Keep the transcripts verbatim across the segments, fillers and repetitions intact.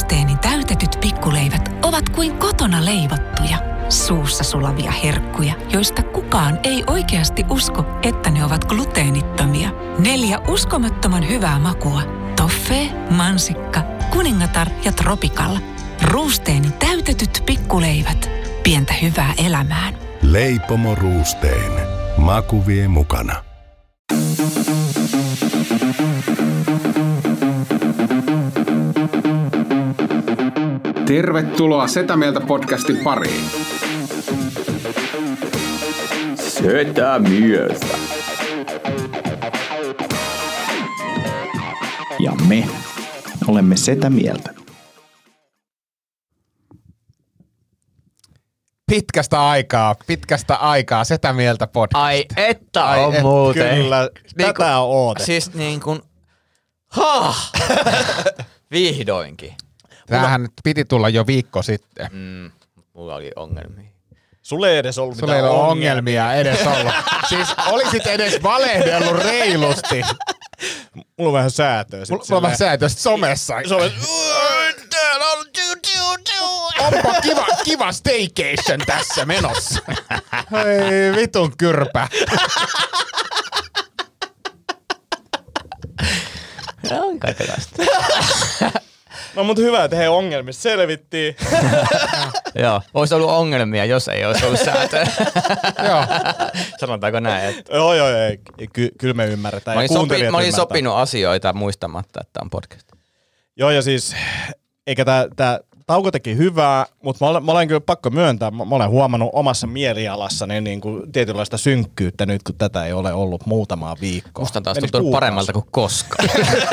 Ruusteenin täytetyt pikkuleivät ovat kuin kotona leivottuja. Suussa sulavia herkkuja, joista kukaan ei oikeasti usko, että ne ovat gluteenittomia. Neljä uskomattoman hyvää makua. Toffee, mansikka, kuningatar ja tropikalla. Ruusteenin täytetyt pikkuleivät. Pientä hyvää elämään. Leipomo Ruusteen. Maku vie mukana. Tervetuloa Setä Mieltä podcastin pariin. Setä Mieltä. Ja me olemme Setä Mieltä. Pitkästä aikaa, pitkästä aikaa Setä Mieltä podcast. Ai että Ai on et, muuten. Kyllä, niin tätä on odotettu. Siis niin kuin, hah, vihdoinkin. Tämähän nyt piti tulla jo viikko sitten. Mm, mulla oli ongelmia. Sulle ei edes ollut Sulla mitään ei ole ongelmia. ongelmia edes ollut. Siis olisit edes valehdellut reilusti. Mulla on vähän säätöä. Mulla on vähän säätöä somessa. Some... Onpa kiva, kiva staycation tässä menossa. Hei vitun kyrpä. On kaikenlaista. No mutta hyvä, että hei ongelmista selvittiin. Joo, olisi ollut ongelmia, jos ei olisi ollut säätöä. Joo. Sanotaanko näin? Että... Joo, joo, ei. Ky- kyllä me ymmärretään. Mä olin, ja sopi, mä olin ymmärtää. sopinut asioita muistamatta, että on podcast. Joo, ja siis, eikä tää, tää tauko teki hyvää, mutta mä olen, mä olen kyllä pakko myöntää, mä, mä olen huomannut omassa mielialassani niin kuin tietynlaista synkkyyttä nyt, kun tätä ei ole ollut muutamaa viikkoa. Musta on taas Menis tuntunut kuukausi. paremmalta kuin koskaan.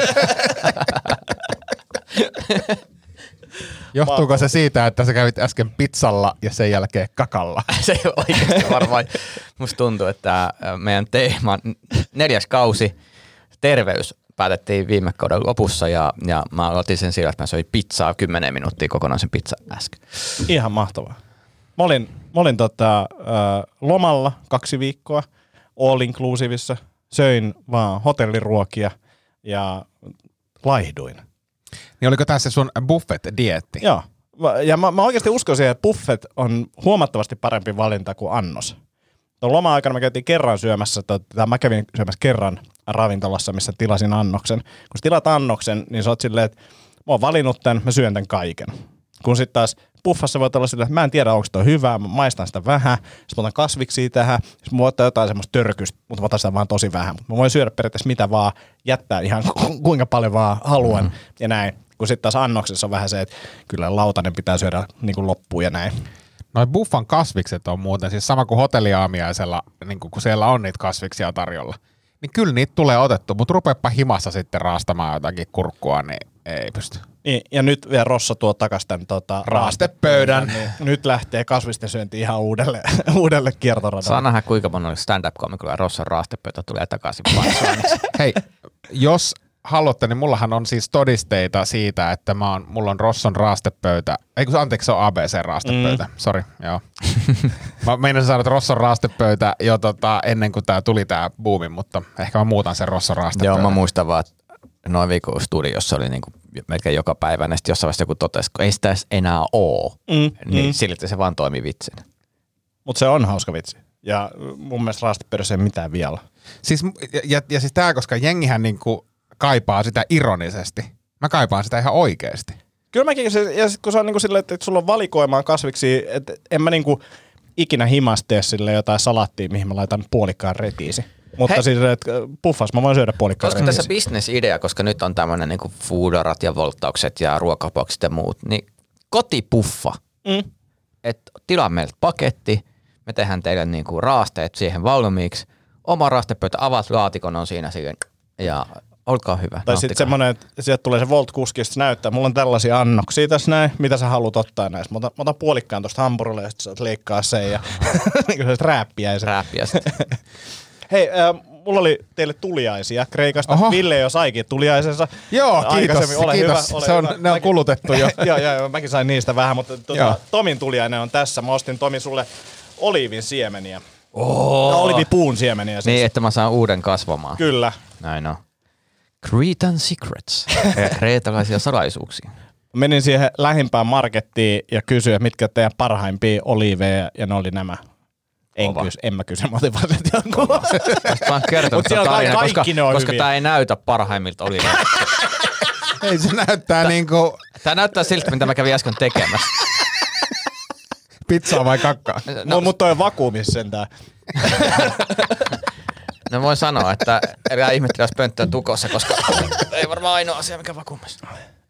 Johtuuko se siitä, että sä kävit äsken pizzalla ja sen jälkeen kakalla? Se ei ole oikeasti varmaan. Musta tuntuu, että meidän teema, neljäs kausi, terveys, päätettiin viime kauden lopussa ja, ja mä otin sen sillä, että mä söin pizzaa kymmenen minuuttia kokonaisen pizza äsken. Ihan mahtavaa. Mä olin, mä olin tota, äh, lomalla kaksi viikkoa all inclusivissa, söin vaan hotelliruokia ja laihduin. Niin oliko tässä sun buffet-dieetti? Joo. Ja mä, mä oikeasti uskoisin, että buffet on huomattavasti parempi valinta kuin annos. Tuon loma-aikana mä käytiin kerran syömässä, tai mä kävin syömässä kerran ravintolassa, missä tilasin annoksen. Kun sä tilat annoksen, niin sä oot silleen, että mä oon valinnut tän, mä syön tän kaiken. Kun sit taas buffassa voit olla silleen, että mä en tiedä, onko toi hyvää, mä maistan sitä vähän, sit mä otan kasviksia tähän, sit mä voin ottaa jotain semmoista törkystä, mutta mä otan sitä vaan tosi vähän. Mä voin syödä periaatteessa mitä vaan, jättää ihan kuinka paljon vaan haluan mm. ja näin. Kun sitten taas annoksessa on vähän se, että kyllä lautanen pitää syödä niin kuin loppuun ja näin. Noin buffan kasvikset on muuten siis sama kuin hotelliaamiaisella, niin kun siellä on niitä kasviksia tarjolla. Niin kyllä niitä tulee otettu, mutta rupeepa himassa sitten raastamaan jotakin kurkkua, niin ei pysty. Niin, ja nyt vielä Rossa tuo takas tämän tota, Raastepöydän. Niin nyt lähtee kasvisten syönti ihan uudelle, uudelle kiertoradalle. Saa nähdä, kuinka monella stand-up-komikolla Rossan raastepöytä tulee takaisin pansoinniksi. Hei, jos haluatte, niin mullahan on siis todisteita siitä, että mä oon, mulla on Rosson raastepöytä. Ei kun anteeksi, se on A B C-raastepöytä. Mm. Sori, joo. Mä meinasin saada Rosson raastepöytä jo tota, ennen kuin tää tuli tää buumi, mutta ehkä mä muutan sen Rosson raastepöytä. Joo, mä muistan vaan, että noin viikon studiossa oli niinku melkein joka päivä, ja sitten jossain vaiheessa joku totesi, kun ei sitä edes enää oo, Mm, niin mm. silti se vaan toimi vitsinä. Mutta se on hauska vitsi. Ja mun mielestä raastepöydässä ei mitään vielä. Siis, ja, ja, ja siis tää, koska jengihän niinku kaipaa sitä ironisesti. Mä kaipaan sitä ihan oikeesti. Kyllä mäkin, ja sit kun se on niinku silleen, että sulla on valikoimaan kasviksi, että en mä niinku ikinä himas tee sille jotain salattia, mihin mä laitan puolikkaan retiisi. Mutta Hei. siis, että puffas mä voin syödä puolikkaan Koska tässä retiisi. business-idea, koska nyt on tämmöinen niinku foodarat ja volttaukset ja ruokaboksit ja muut, niin kotipuffa. Mm. Että tilaa meiltä paketti, me tehdään teille niinku raasteet siihen valmiiksi. Oma raastepöytä, avaat laatikon, on siinä siihen ja olkaa hyvä. Tai sitten semmoinen, että sieltä tulee se Volt-kuski, ja sitten näyttää, mulla on tällaisia annoksia tässä näin, mitä sä haluat ottaa näistä. Mä otan, mä otan puolikkaan tuosta hampurille, ja sitten sä oot leikkaa sen, ja niin kuin rääppiäisen. Rääppiäiset. Hei, äh, mulla oli teille tuliaisia Kreikasta. Oho. Ville jo saikin tuliaisensa. Joo, kiitos. Aikaisemmin. Ole kiitos. hyvä, ole se on, hyvä. ne on Mäkin- kulutettu jo. joo, joo, joo, mäkin sain niistä vähän, mutta Joo. tuota, Tomin tuliainen on tässä. Mä ostin Tomi sulle oliivin siemeniä. Oh. No, oliivipuun siemeniä siis. Niin, että mä saan uuden kasvamaan. Kyllä. Näin on. Cretan Secrets. Kreetalaisia salaisuuksia. Menin siihen lähimpään markettiin ja kysyin, mitkä teidän parhaimpia oliiveja, ja ne oli nämä. En, kysy, en mä kysy, mä otin vaan sen jonkun. Mä oon kertonut tämän tarinan, koska, koska tää ei näytä parhaimmilta oliiveilta. Ei se näyttää niinku... Tää näyttää siltä, mitä mä kävin äsken tekemässä. Pizzaa vai kakkaa? No, mutta toi on vakuumissa sentään. No voin sanoa, että älä ihmettele, jos pönttö on tukossa, koska ei varmaan ainoa asia, mikä vakuumissa.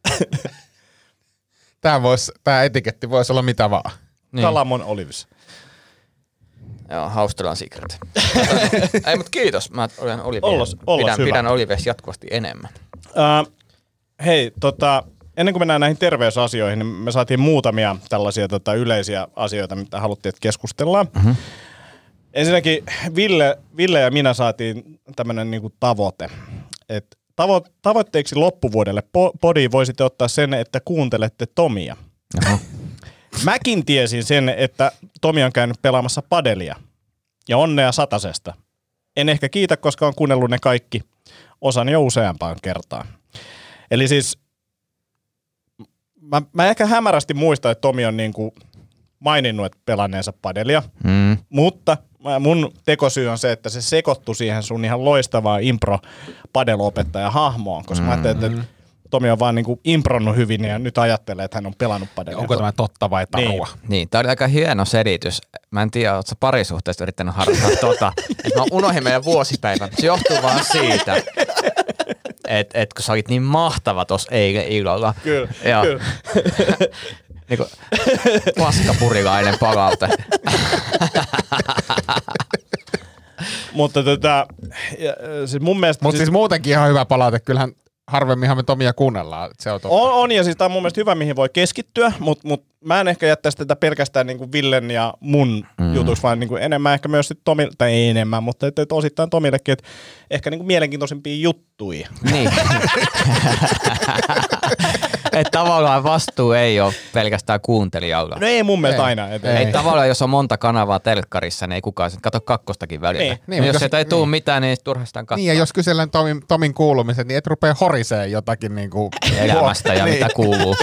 Tää, vois, tää etiketti voisi olla mitä vaan. Niin. Kalamon Olives. Joo, Haustelan Secret. Ei, mutta kiitos. Mä olen Ollos, ollos pidän, hyvä. pidän Olives jatkuvasti enemmän. Uh, hei, tota, ennen kuin mennään näihin terveysasioihin, niin me saatiin muutamia tällaisia tota, yleisiä asioita, mitä haluttiin, että keskustellaan. Mm-hmm. Ensinnäkin Ville, Ville ja minä saatiin tämmöinen niinku tavoite. Et tavo- tavoitteeksi loppuvuodelle po- podiin voisitte ottaa sen, että kuuntelette Tomia. Oho. Mäkin tiesin sen, että Tomi on käynyt pelaamassa padelia. Ja onnea satasesta. En ehkä kiitä, koska on kuunnellut ne kaikki. Osan jo useampaan kertaan. Eli siis mä, mä ehkä hämärästi muistan, että Tomi on niinku maininnut, että pelanneensa padelia. Mm. Mutta mun tekosyy on se, että se sekoittui siihen sun ihan loistavaan impro-padelopettaja hahmoon. Koska mm. mä ajattelin, että Tomi on vaan niinku impronnut hyvin ja nyt ajattelee, että hän on pelannut padelia. Onko tämä totta vai tarua? Niin, niin tää oli aika hieno selitys. Mä en tiedä, ootko sä parisuhteesta yrittänyt harrastaa tota. Että mä unohdin meidän vuosipäivän. Se johtuu vaan siitä, että et, kun sä olit niin mahtava tossa eilen illalla. Kyllä, ja, kyllä. Niinku paskapurilainen palaute. Mutta tota, siis mun mielestä... Mutta siis, siis muutenkin ihan hyvä palaute. Kyllähän harvemminhan me Tomia kuunnellaan. Se on, on, on, ja siis tää on mun mielestä hyvä, mihin voi keskittyä, mutta mut mä en ehkä jättäisi tätä pelkästään niinku Villen ja mun mm. jutuksi, vaan niinku enemmän ehkä myös Tomille, tai ei enemmän, mutta et, et osittain Tomillekin, että ehkä niinku mielenkiintoisempia juttuja. Niin. Että tavallaan vastuu ei ole pelkästään kuuntelijalla. No ei mun mielestä ei. aina. Et, ei. ei tavallaan, jos on monta kanavaa telkkarissa, niin ei kukaan sitten katso kakkostakin välillä. Niin. Niin, jos, jos ei tule niin. mitään, niin turhastaan katsoa. Niin, ja jos kysellään Tomin, Tomin kuulumiset, niin et rupea horisee jotakin niinku... elämästä ja niin. mitä kuuluu.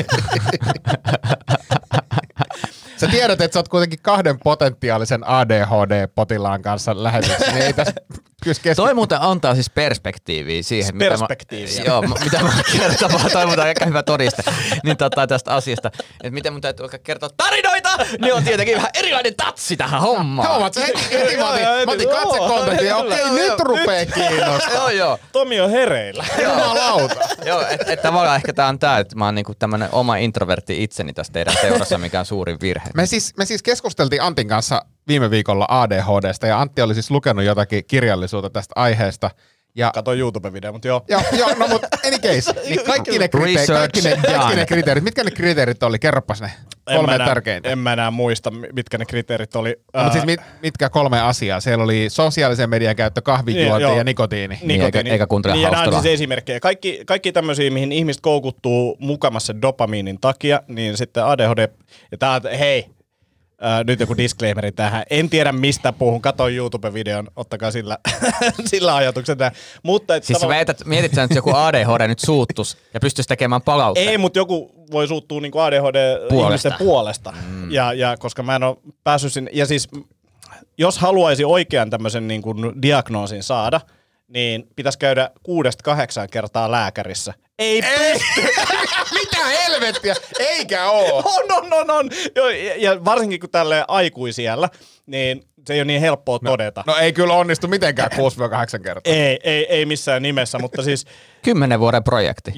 Sä tiedät, että sä oot kuitenkin kahden potentiaalisen A D H D-potilaan kanssa lähetyksessä, niin ei tässä keski... Toi muuten antaa siis perspektiiviä siihen, perspektiiviä. Mitä mä, joo, mitä mä kertomaan, toi muuten aika hyvä todiste, niin tota, tästä asiasta, että miten mun täytyy kertoa tarinoita, niin on tietenkin vähän erilainen tatsi tähän hommaan. Joo, mä heti, heti mä otin, mä otin katsekontaktin ja okei, nyt rupee kiinnostaa. Joo, joo. Tomi on hereillä. Jumalauta. Joo, että et tavallaan ehkä tää on tää, että mä oon niinku tämmönen oma introvertti itseni tässä teidän seurassa, mikä on suurin virhe. Me siis, me siis keskusteltiin Antin kanssa viime viikolla A D H D:stä ja Antti oli siis lukenut jotakin kirjallisuutta tästä aiheesta. Ja katoin YouTube-video, mutta joo. Joo, joo, no mutta any case. Niin kaikki, ne kriteerit, kaikki, ne, kaikki ne kriteerit, mitkä ne kriteerit oli? Kerropas ne kolme tärkeintä. En mä enää muista, mitkä ne kriteerit oli. No, mutta siis mit, mitkä kolme asiaa? Siellä oli sosiaalisen median käyttö, kahvinjuonti niin, ja nikotiini. Niin, eikä, eikä kuuntele niin, Haustelaa. Ja nämä on siis esimerkkejä. Kaikki, kaikki tämmöisiä, mihin ihmiset koukuttuu mukamassa dopamiinin takia, niin sitten A D H D, ja tää on, hei, Uh, nyt joku disclaimeri tähän. En tiedä mistä puhun. Katoin YouTube-videon. Ottakaa sillä, sillä ajatuksella. Mutta et siis tavalla... väität, mietit sä nyt joku A D H D nyt suuttus ja pystyisi tekemään palautteen? Ei, mutta joku voi suuttua niinku A D H D-ihmisten puolesta. Mm. Ja, ja koska mä en ole päässyt sinne. Ja siis jos haluaisi oikean tämmöisen niinku diagnoosin saada, niin pitäisi käydä kuudesta kahdeksaan kertaa lääkärissä. Ei, Ei. Mitä helvettiä? Eikä oo. On, on, on, on. Ja varsinkin kun tälleen aikuisiellä, niin se ei ole niin helppoa no, todeta. No ei kyllä onnistu mitenkään kuusi kahdeksan kertaa. Ei, ei, ei missään nimessä, mutta siis... Kymmenen vuoden projekti.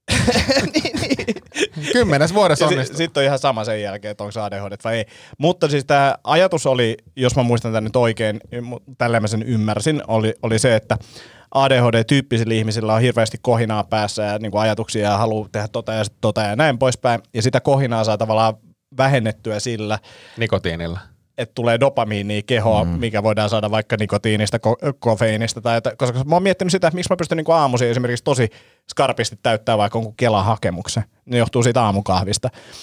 niin, niin. Kymmenes vuodessa onnistuu. Sitten on ihan sama sen jälkeen, että onko se A D H D vai ei. Mutta siis tämä ajatus oli, jos mä muistan tämän nyt oikein, tälleen mä sen ymmärsin, oli, oli se, että A D H D-tyyppisillä ihmisillä on hirveästi kohinaa päässä ja niin kuin ajatuksia ja haluaa tehdä tota ja sit tota ja näin poispäin. Ja sitä kohinaa saa tavallaan vähennettyä sillä. Nikotiinilla. Että tulee dopamiinia kehoon, mm. mikä voidaan saada vaikka nikotiinista, ko- kofeiinista. Tai, koska mä oon miettinyt sitä, että miksi mä pystyn niin kuin aamuisin esimerkiksi tosi skarpisti täyttää vaikka jonkun Kelan hakemuksen. Ne johtuu siitä aamukahvista.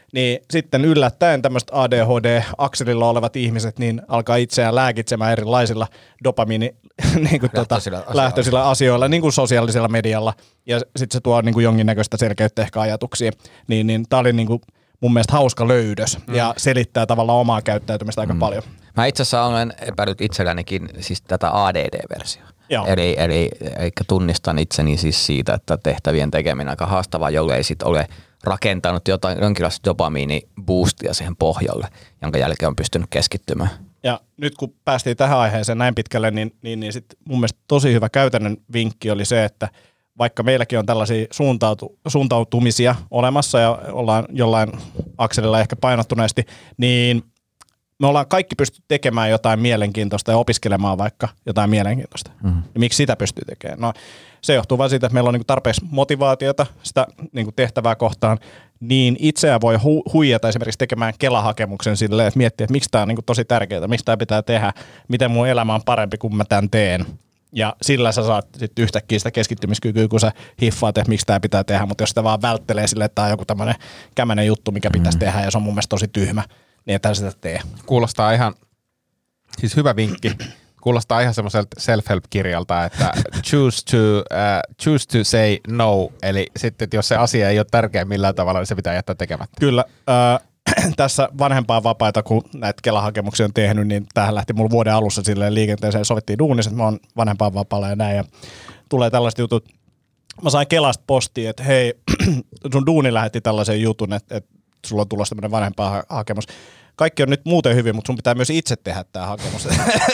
niin sitten yllättäen tämmöiset A D H D-akselilla olevat ihmiset niin alkaa itseään lääkitsemään erilaisilla dopamiini niin kuin Lähtöisillä tota, asioilla. lähtöisillä asioilla, niin kuin sosiaalisella medialla, ja sitten se tuo niin kuin jonkinnäköistä selkeyttä ehkä ajatuksiin. Niin, niin tämä oli niin kuin mun mielestä hauska löydös, mm. ja selittää tavallaan omaa käyttäytymistä aika mm. paljon. Mä itse asiassa olen epäillyt itsellänikin siis tätä A D D-versiota. Joo. Eli, eli, eli tunnistan itseni siis siitä, että tehtävien tekeminen on aika haastavaa, jollei sit ole rakentanut jotain, jonkinlaista dopamiiniboostia siihen pohjalle, jonka jälkeen on pystynyt keskittymään. Ja nyt kun päästiin tähän aiheeseen näin pitkälle, niin, niin, niin sit mun mielestä tosi hyvä käytännön vinkki oli se, että vaikka meilläkin on tällaisia suuntautu, suuntautumisia olemassa ja ollaan jollain akselilla ehkä painottuneesti, niin me ollaan kaikki pysty tekemään jotain mielenkiintoista ja opiskelemaan vaikka jotain mielenkiintoista. Mm-hmm. Ja miksi sitä pystyy tekemään? No se johtuu vain siitä, että meillä on niinku tarpeeksi motivaatiota sitä niinku tehtävää kohtaan, niin itseään voi hu- huijata esimerkiksi tekemään Kela-hakemuksen silleen, että miettii, että miksi tämä on niinku tosi tärkeää, miksi tämä pitää tehdä, miten mun elämä on parempi, kun mä tämän teen. Ja sillä sä saat sitten yhtäkkiä sitä keskittymiskykyä, kun sä hiffaat, että miksi tämä pitää tehdä, mutta jos sitä vaan välttelee silleen, että tämä on joku tämmöinen kämänen juttu, mikä pitäisi mm. tehdä, ja se on mun mielestä tosi tyhmä, niin ethän sitä tee. Kuulostaa ihan, siis hyvä vinkki, kuulostaa ihan semmoiselta self-help-kirjalta, että choose to, uh, choose to say no, eli sitten, että jos se asia ei ole tärkeä millään tavalla, niin se pitää jättää tekemättä. Kyllä. Äh, tässä vanhempaa vapaita, kun näitä Kela-hakemuksia on tehnyt, niin tähän lähti mulla vuoden alussa silleen liikenteeseen, sovittiin duunissa, että mä oon vanhempaan vapaalla ja näin, ja tulee tällaiset jutut. Mä sain Kelasta postia, että hei, sun duuni lähetti tällaisen jutun, että, että sulla on tulossa tämmöinen vanhempaa hakemus. Kaikki on nyt muuten hyvin, mutta sun pitää myös itse tehdä tämä hakemus.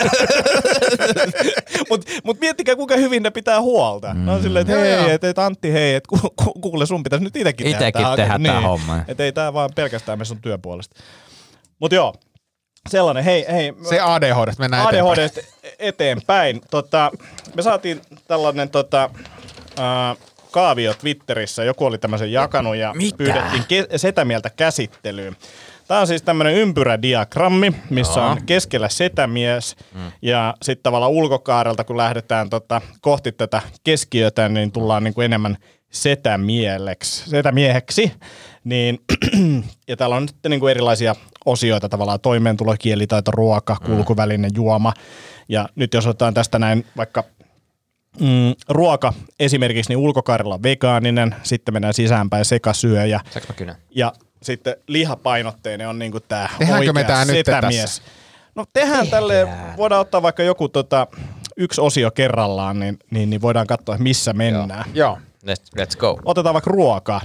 Mutta mut miettikää, kuinka hyvin ne pitää huolta. Mm. No silleen, että hei, et, et Antti, hei, että ku, kuule, sun pitäisi nyt itsekin tehdä tämä tehdä hakemus. Tämä niin. homma. Että ei tämä vaan pelkästään me sun työn puolesta. Mutta joo, sellainen, hei, hei. Se A D H D:stä mennään A D H eteenpäin. D:stä eteenpäin. Tota, me saatiin tällainen tota, äh, kaavio Twitterissä, joku oli tämmöisen jakanut ja Mitä? pyydettiin ke- setämieltä käsittelyyn. Tämä on siis tämmöinen ympyrädiagrammi, missä Joo. on keskellä setämies mm. ja sitten tavallaan ulkokaarelta, kun lähdetään tota, kohti tätä keskiötä, niin tullaan niinku enemmän setämieleksi, setämieheksi. Niin, ja täällä on sitten niinku erilaisia osioita, tavallaan toimeentulo, kielitaito, ruoka, kulkuväline, juoma. Ja nyt jos otetaan tästä näin vaikka mm, ruoka esimerkiksi, niin ulkokaarella on vegaaninen, sitten mennään sisäänpäin sekasyöjä. Saanko mä kynän? Ja sitten lihapainotteinen on niinku tää Tehdäänkö oikea me tää nyt setämies. tässä? No tehdään tälleen, voidaan ottaa vaikka joku tota, yksi osio kerrallaan, niin, niin, niin voidaan katsoa, missä mennään. Joo. Let's, let's go. Otetaan vaikka ruokaa.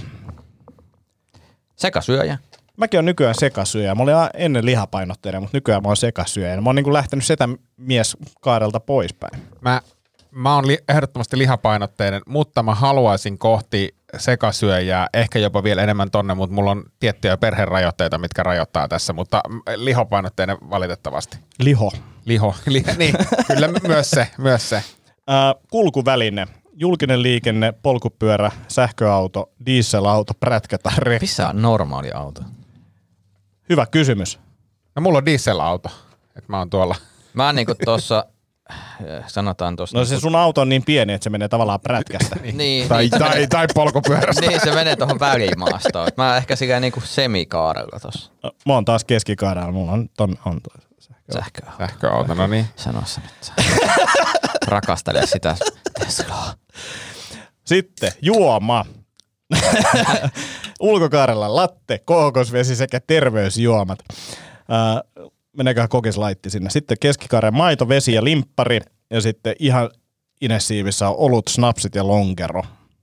Sekasyöjä. Mäkin on nykyään sekasyöjä. Mä olin ennen lihapainotteinen, mutta nykyään mä oon sekasyöjä. Mä oon niinku lähtenyt setämies kaarelta poispäin. Mä, mä oon li, ehdottomasti lihapainotteinen, mutta mä haluaisin kohti sekasyöjää, ehkä jopa vielä enemmän tonne, mutta mulla on tiettyjä perherajoitteita, mitkä rajoittaa tässä, mutta lihopainotteinen valitettavasti. Liho. Liho, li, niin, kyllä myös se, myös se. Äh, kulkuväline. Julkinen liikenne, polkupyörä, sähköauto, dieselauto, prätkä tai rekka. Missä on normaali auto? Hyvä kysymys. No mulla on dieselauto, että mä oon tuolla. Mä niinku tossa, sanotaan tossa. No se sun auto on niin pieni, että se menee tavallaan prätkästä. niin, Tai, niin, se tai, menee, tai polkupyörästä. niin se menee tuohon välimaastoon. Mä ehkä silleen niinku semikaarella tossa. No, mä oon taas keskikaarella, mulla on ton on toi sähköauto. Sähköauto. Sähköauto, no niin. Sano se nyt. Rakastele sitä Teslaa. Sitten juoma. Ulkokaarella latte, kookosvesi sekä terveysjuomat. Äh, meneeköhän kokislaitti sinne. Sitten keskikaaren maito, vesi ja limppari. Ja sitten ihan inessiivissä on olut, snapsit ja lonkero.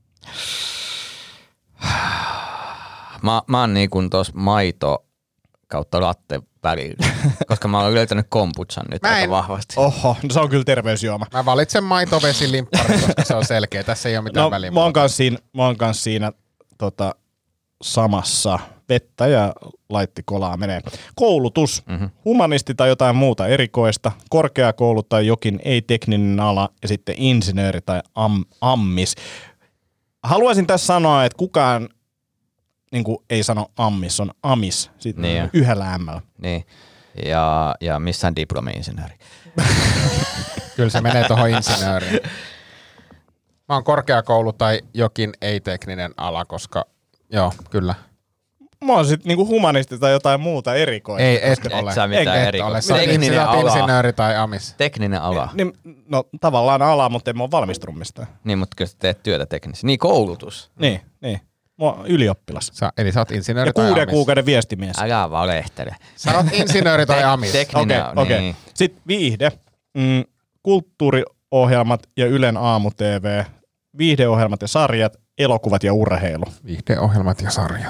Mä, mä oon niin kuin tossa maito kautta latte välillä, koska mä oon löytänyt kombuchan nyt Mä aika en- vahvasti. Oho, no se on kyllä terveysjuoma. Mä valitsen maitovesilimppari, koska se on selkeä. Tässä ei ole mitään No, väliä. mä oon kans siinä, mä oon kans siinä tota, samassa. Vettä ja laitti kolaa menee. Koulutus, mm-hmm. humanisti tai jotain muuta erikoista, korkeakoulu tai jokin ei-tekninen ala ja sitten insinööri tai am, ammis. Haluaisin tässä sanoa, että kukaan niin kuin ei sano ammis, on amis sitten Niin. yhdellä ämmällä. Niin. Ja, ja missään diplomi-insinööri. Kyllä se menee tuohon insinööriin. Mä oon korkeakoulu tai jokin ei-tekninen ala, koska joo, kyllä. mä oon sit niinku humanisti tai jotain muuta erikoista. Ei, et Et ole. sä mitään Et erikoista. ole. Sä oot Tekninen sä oot ala. insinööri tai amis. Tekninen ala. Niin, no tavallaan ala, mutta en mä oo valmistunut mistään. Niin, mutta kyllä sä teet työtä teknisesti. Niin, koulutus. Niin, niin. Mä oon ylioppilas. Sä, eli sä oot insinööri Ja tai kuuden amis. kuukauden viestimies. Älä valehtele. Sä oot insinööri tai amis. Tekninen, Okei, okei. niin. Sitten viihde, mm, kulttuuriohjelmat ja Ylen aamu-T V, viihdeohjelmat ja sarjat, elokuvat ja urheilu. Viihdeohjelmat ja sarjat.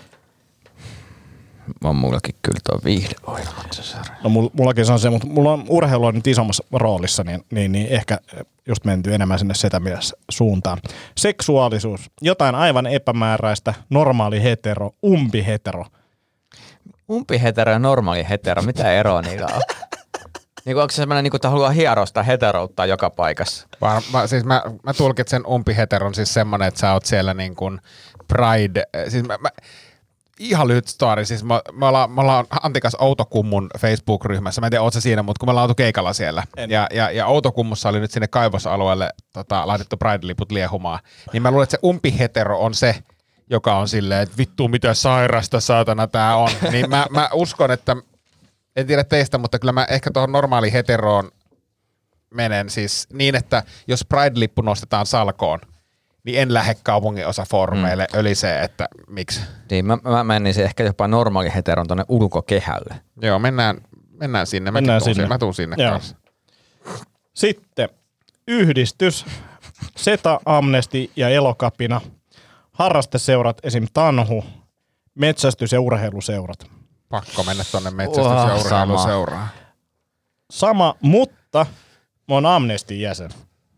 On mullakin kyllä tuo viihdeohjelmat se sarja. No mul- mullakin se on se, mutta mulla on urheilu on nyt isommassa roolissa, niin, niin, niin ehkä just menty enemmän sinne setämies suuntaan. Seksuaalisuus, jotain aivan epämääräistä, normaali hetero, umpi hetero. Umpi hetero ja normaali hetero, mitä eroa niillä on? Niinku onko se semmoinen, niinku, että haluaa hierosta heterouttaa joka paikassa? Vaan, mä, siis mä, mä tulkitsen umpiheteron siis semmonen, että sä oot siellä niin kuin Pride, siis mä, mä, ihan lyhyt story, siis me, me, ollaan, me ollaan Antikas Outokummun Facebook-ryhmässä, mä en tiedä, oot sä siinä, mutta kun me ollaan oltu keikalla siellä, ja, ja, ja Outokummussa oli nyt sinne kaivosalueelle tota, laitettu Pride-liput liehumaan, niin mä luulen, että se umpihetero on se, joka on silleen, että vittu mitä sairasta saatana tää on, niin mä, mä uskon, että en tiedä teistä, mutta kyllä mä ehkä tuohon normaali heteroon menen siis niin, että jos Pride-lippu nostetaan salkoon, niin en lähde kaupungin osafoorumeille mm. ölisee, että miksi. Niin, mä, mä menisin ehkä jopa normaali heteron tonne ulkokehälle. Joo, mennään, mennään sinne. Mennään Mäkin tuun sinne. Mä tuun sinne Joo. kanssa. Sitten yhdistys, Seta, Amnesty ja Elokapina, harrasteseurat, esim. Tanhu, metsästys- ja urheiluseurat. Pakko mennä tonne metsästys- Uah, ja urheiluseuraan. Sama, mutta mä oon Amnestyn jäsen.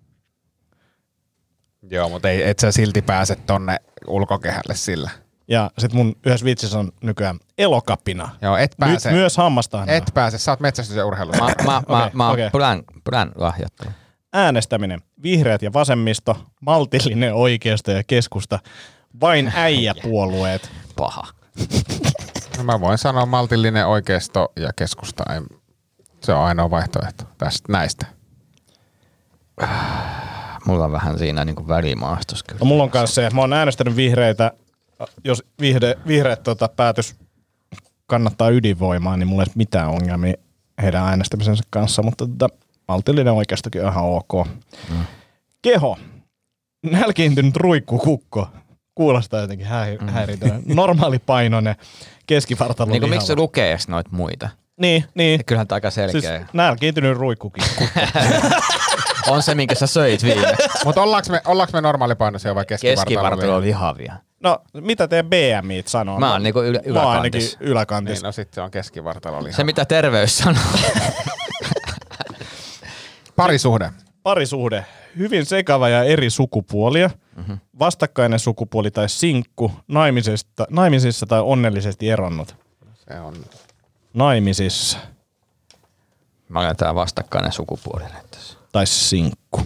Joo, mutta ei, et sä silti pääse tonne ulkokehälle sillä. Ja sit mun yhdessä vitsissä on nykyään Elokapina. Joo, et pääse. Nyt myös hammastahanoa. Et pääse, sä oot metsästys- ja urheiluseura. Mä, mä, mä, Okei, mä oon okei. plän, plän lahjoittelu. Äänestäminen, vihreät ja vasemmisto, maltillinen oikeisto ja keskusta, vain äijäpuolueet. Paha. No mä voin sanoa maltillinen oikeisto ja keskusta. Ei, se on ainoa vaihtoehto tästä näistä. Mulla on vähän siinä niinku välimaastos kyllä. No mulla on kanssa se, mä oon äänestänyt vihreitä, jos vihde, vihreät tota, päätös kannattaa ydinvoimaa, niin mulla ei ole mitään ongelmia heidän äänestämisensä kanssa, mutta tota, maltillinen oikeistokin on ihan ok. Mm. Keho, nälkiintynyt ruikkukukko, kuulostaa jotenkin häir- häiritöä. Normaalipainoinen, keskivartalon Niinku lihava. miksi se lukee edes noit muita? Niin, niin. Ja kyllähän tää aika selkeä. Siis nälkiintynyt ruikkukukko. On se, minkä sä söit viime. Mutta ollaanko me, ollaanko me normaalipainoisia vai keskivartalo? Keskivartalo on lihavia. No, mitä teidän B M I:t sanoo? Mä oon niinku ylä, Mä oon ainakin yläkantis. yläkantis. Niin, no sitten se on keskivartalo liha. Se mitä terveys sanoo. Parisuhde. Parisuhde. Hyvin sekava ja eri sukupuolia. Mm-hmm. Vastakkainen sukupuoli tai sinkku. Naimisista, naimisissa tai onnellisesti eronnut. Se on. Naimisissa Mä olen tää vastakkainen sukupuoli nyt tässä. tai sinkku.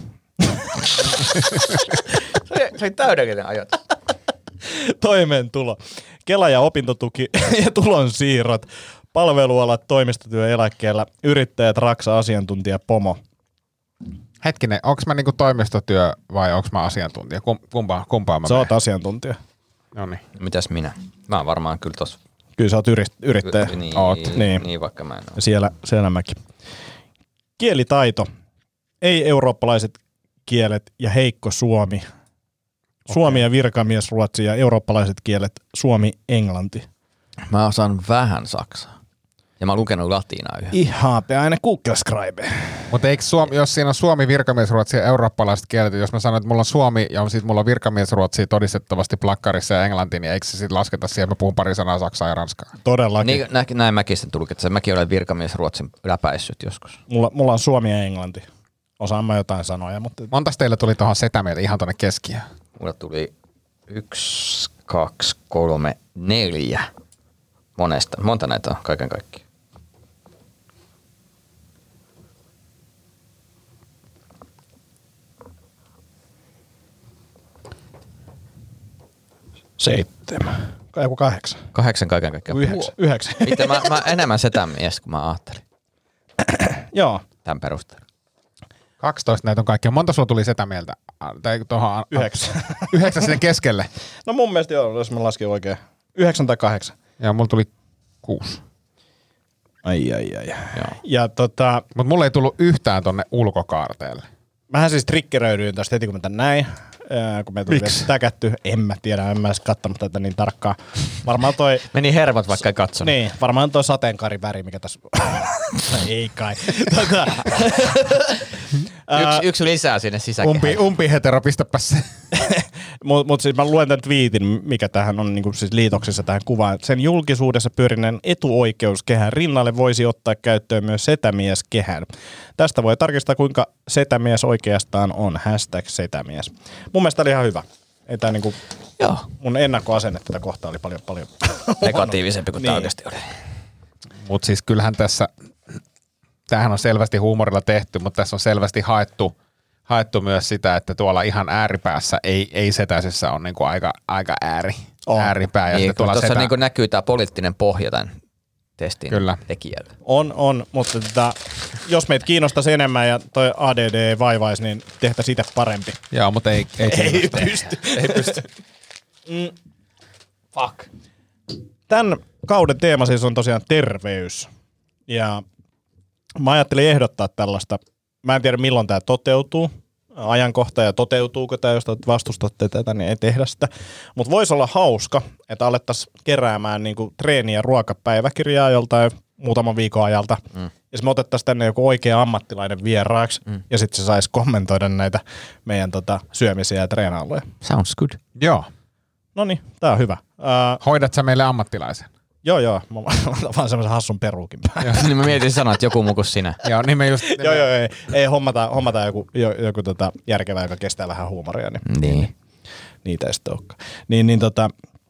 Se oli täydellinen ajatus. Toimeentulo. Kela- ja opintotuki ja tulonsiirrot. Palvelualat, toimistotyö eläkkeellä. Yrittäjät, raksa, asiantuntija, pomo. Hetkinen, onko mä niinku toimistotyö vai onko mä asiantuntija? Kum, kumpaa, kumpaa mä Sä oot menen? asiantuntija. No niin. Mitäs minä? Mä oon varmaan kyllä tossa. Kyllä sä oot yri- yrittäjä. Niin, Oot. niin. Niin. niin, vaikka mä en oo. Siellä, siellä mäkin. Kielitaito. Ei-eurooppalaiset kielet ja heikko suomi. Suomi ja virkamiesruotsi ja eurooppalaiset kielet suomi, englanti. Mä osaan vähän saksaa. Ja mä oon lukenut latinaa yhden. Ihan aina Google Scribe. Mutta eikö Suomi, jos siinä on suomi, virkamiesruotsi ja eurooppalaiset kielet, jos mä sanon, että mulla on suomi ja sitten mulla on virkamiesruotsi todistettavasti plakkarissa ja englanti, niin eikö se sitten lasketa siihen, että mä puhun pari sanaa saksaa ja ranskaa? Todellakin. Niin, nä, näin mäkin sen tulkitsen. Mäkin olen virkamiesruotsin läpäissyt joskus. Mulla, mulla on suomi ja englanti. Osaan mä jotain sanoja, mutta Montas teille tuli tuohon setämieltä ihan tonne keskiöön? Mulla tuli yksi, kaksi, kolme, neljä. Monesta. Monta näitä on kaiken kaikkiaan. seitsemän. Joku kahdeksan. Kahdeksan kaiken kaikkiaan. Yhdeksän. Yhdeksän. Mitä mä, mä enemmän setän mies kuin mä ajattelin. Joo. Tämän perusteella. kaksitoista näitä on kaikkia. Monta sulla tuli setämieltä? Tai tuohon Yhdeksän. Yhdeksän sinne keskelle. No mun mielestä joo, jos mä laskin oikein. Yhdeksän tai kahdeksan. Ja mulla tuli kuusi. Ai, ai, ai. Joo. Ja tota... Mutta mulla ei tullut yhtään tonne ulkokaarteelle. Mähän siis triggeröidyin tästä heti, kun mä tän näin. Ää, kun me tuli täkätty. En mä tiedä, en mä edes kattonut tätä niin tarkkaan. Varmaan toi... Meni hermot, vaikka ei katsonut. Niin, varmaan toi sateenkaariväri, mikä tässä... ei kai. Tota... Yksi, yksi lisää sinne sisäkehään. Umpi, umpi hetero, pistäpä se. Mutta mut siis mä luen tämän twiitin, mikä tähän on niinku siis liitoksissa tähän kuvaan. Sen julkisuudessa pyörineen etuoikeuskehän rinnalle voisi ottaa käyttöön myös setämieskehän. Tästä voi tarkistaa, kuinka setämies oikeastaan on. Hashtag setämies. Mun mielestä oli ihan hyvä. Ei tää niinku, Joo. mun ennakkoasenne tätä kohtaa oli paljon paljon Negatiivisempi kuin niin. tämä oikeasti oli. Mut siis kyllähän tässä, tämähän on selvästi huumorilla tehty, mutta tässä on selvästi haettu, haettu myös sitä, että tuolla ihan ääripäässä ei, ei setäisessä on niinku aika, aika ääri, on. ääripää. Ja Niin, tuolla tuossa setä... niinku näkyy tämä poliittinen pohja tämän testin Kyllä. tekijällä. On, on, mutta tota, jos meitä kiinnostaisi enemmän ja toi A D D ei vaivaisi, niin tehtäisiin itse parempi. Joo, mutta ei, ei, Ei pysty. ei pysty. Mm. Fuck. Tämän kauden teema siis on tosiaan terveys. Ja mä ajattelin ehdottaa tällaista. Mä en tiedä milloin tämä toteutuu. Ajankohta ja toteutuuko tämä, jos te vastustatte tätä, niin ei tehdä sitä. Mutta voisi olla hauska, että alettaisiin keräämään niinku treeni- ja ruokapäiväkirjaa joltain muutaman viikon ajalta. Mm. Ja me otettaisiin tänne joku oikea ammattilainen vieraaksi, mm. ja sitten se saisi kommentoida näitä meidän tota, syömisiä ja treenailuja. Sounds good. Joo. No niin, tää on hyvä. Uh, Hoidat sä meille ammattilaisen? joo, joo. Mä otan vaan semmoisen hassun peruukin päälle. Niin mä mietin sanoa, että joku muu kuin sinä. Joo, niin me just... joo, joo, ei, ei hommata, hommata joku, joku tota järkevä, joka kestää vähän huumoria, niin, Niin. niitä ei sitten olekaan. Niin, niin tota,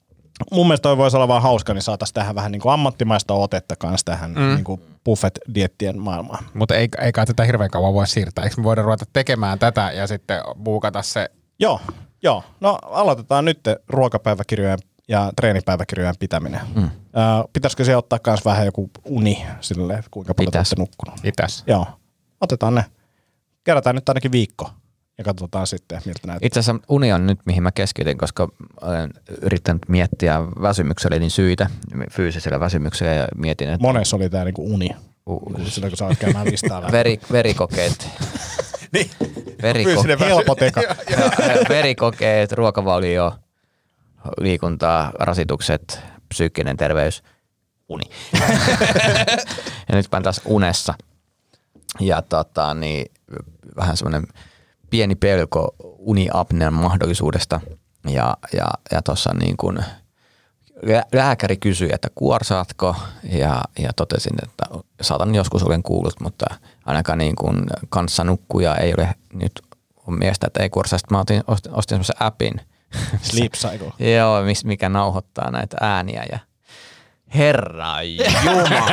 mun mielestä toi voisi olla vaan hauska, niin saataisiin tähän vähän niin kuin ammattimaista otetta kanssa tähän mm. niin kuin buffet-diettien maailmaan. Mutta ei, ei kai tätä hirveän kauan voi siirtää. Eikö me voida ruveta tekemään tätä ja sitten buukata se? Joo, joo. No aloitetaan nyt ruokapäiväkirjojen ja treenipäiväkirjojen pitäminen. Mm. Äh, pitäisikö siellä ottaa myös vähän joku uni silleen, kuinka paljon Pitäis. olette nukkunut? Itäs. Joo, otetaan ne. Kerätään nyt ainakin viikko ja katsotaan sitten, miltä näyttää. Itse asiassa uni on nyt, mihin mä keskityn, koska olen yrittänyt miettiä väsymykselleni syitä, fyysisellä väsymyksellä ja mietin, että... Monessa oli tää niinku uni. Uh, Silloin kun sä oot käymään listaa läpi. veri, verikokeet. Niin. Verikokeet. Helpot eka. Verikokeet, ruokavalio, liikuntaa, rasitukset, psyykkinen terveys, uni. Ja nyt mä taas unessa. Ja tota, niin, vähän semmoinen pieni pelko uniapnean mahdollisuudesta. Ja, ja, ja tuossa niin kuin lääkäri kysyi, että kuorsaatko, ja, ja totesin, että saatan joskus olen kuullut, mutta ainakaan niin kuin kanssanukkuja ei ole nyt on miestä, että ei kuorsaa. Sitten mä otin, ostin, ostin semmoisen appin. Sleep Cycle. Joo, mikä nauhoittaa näitä ääniä ja herra jumala.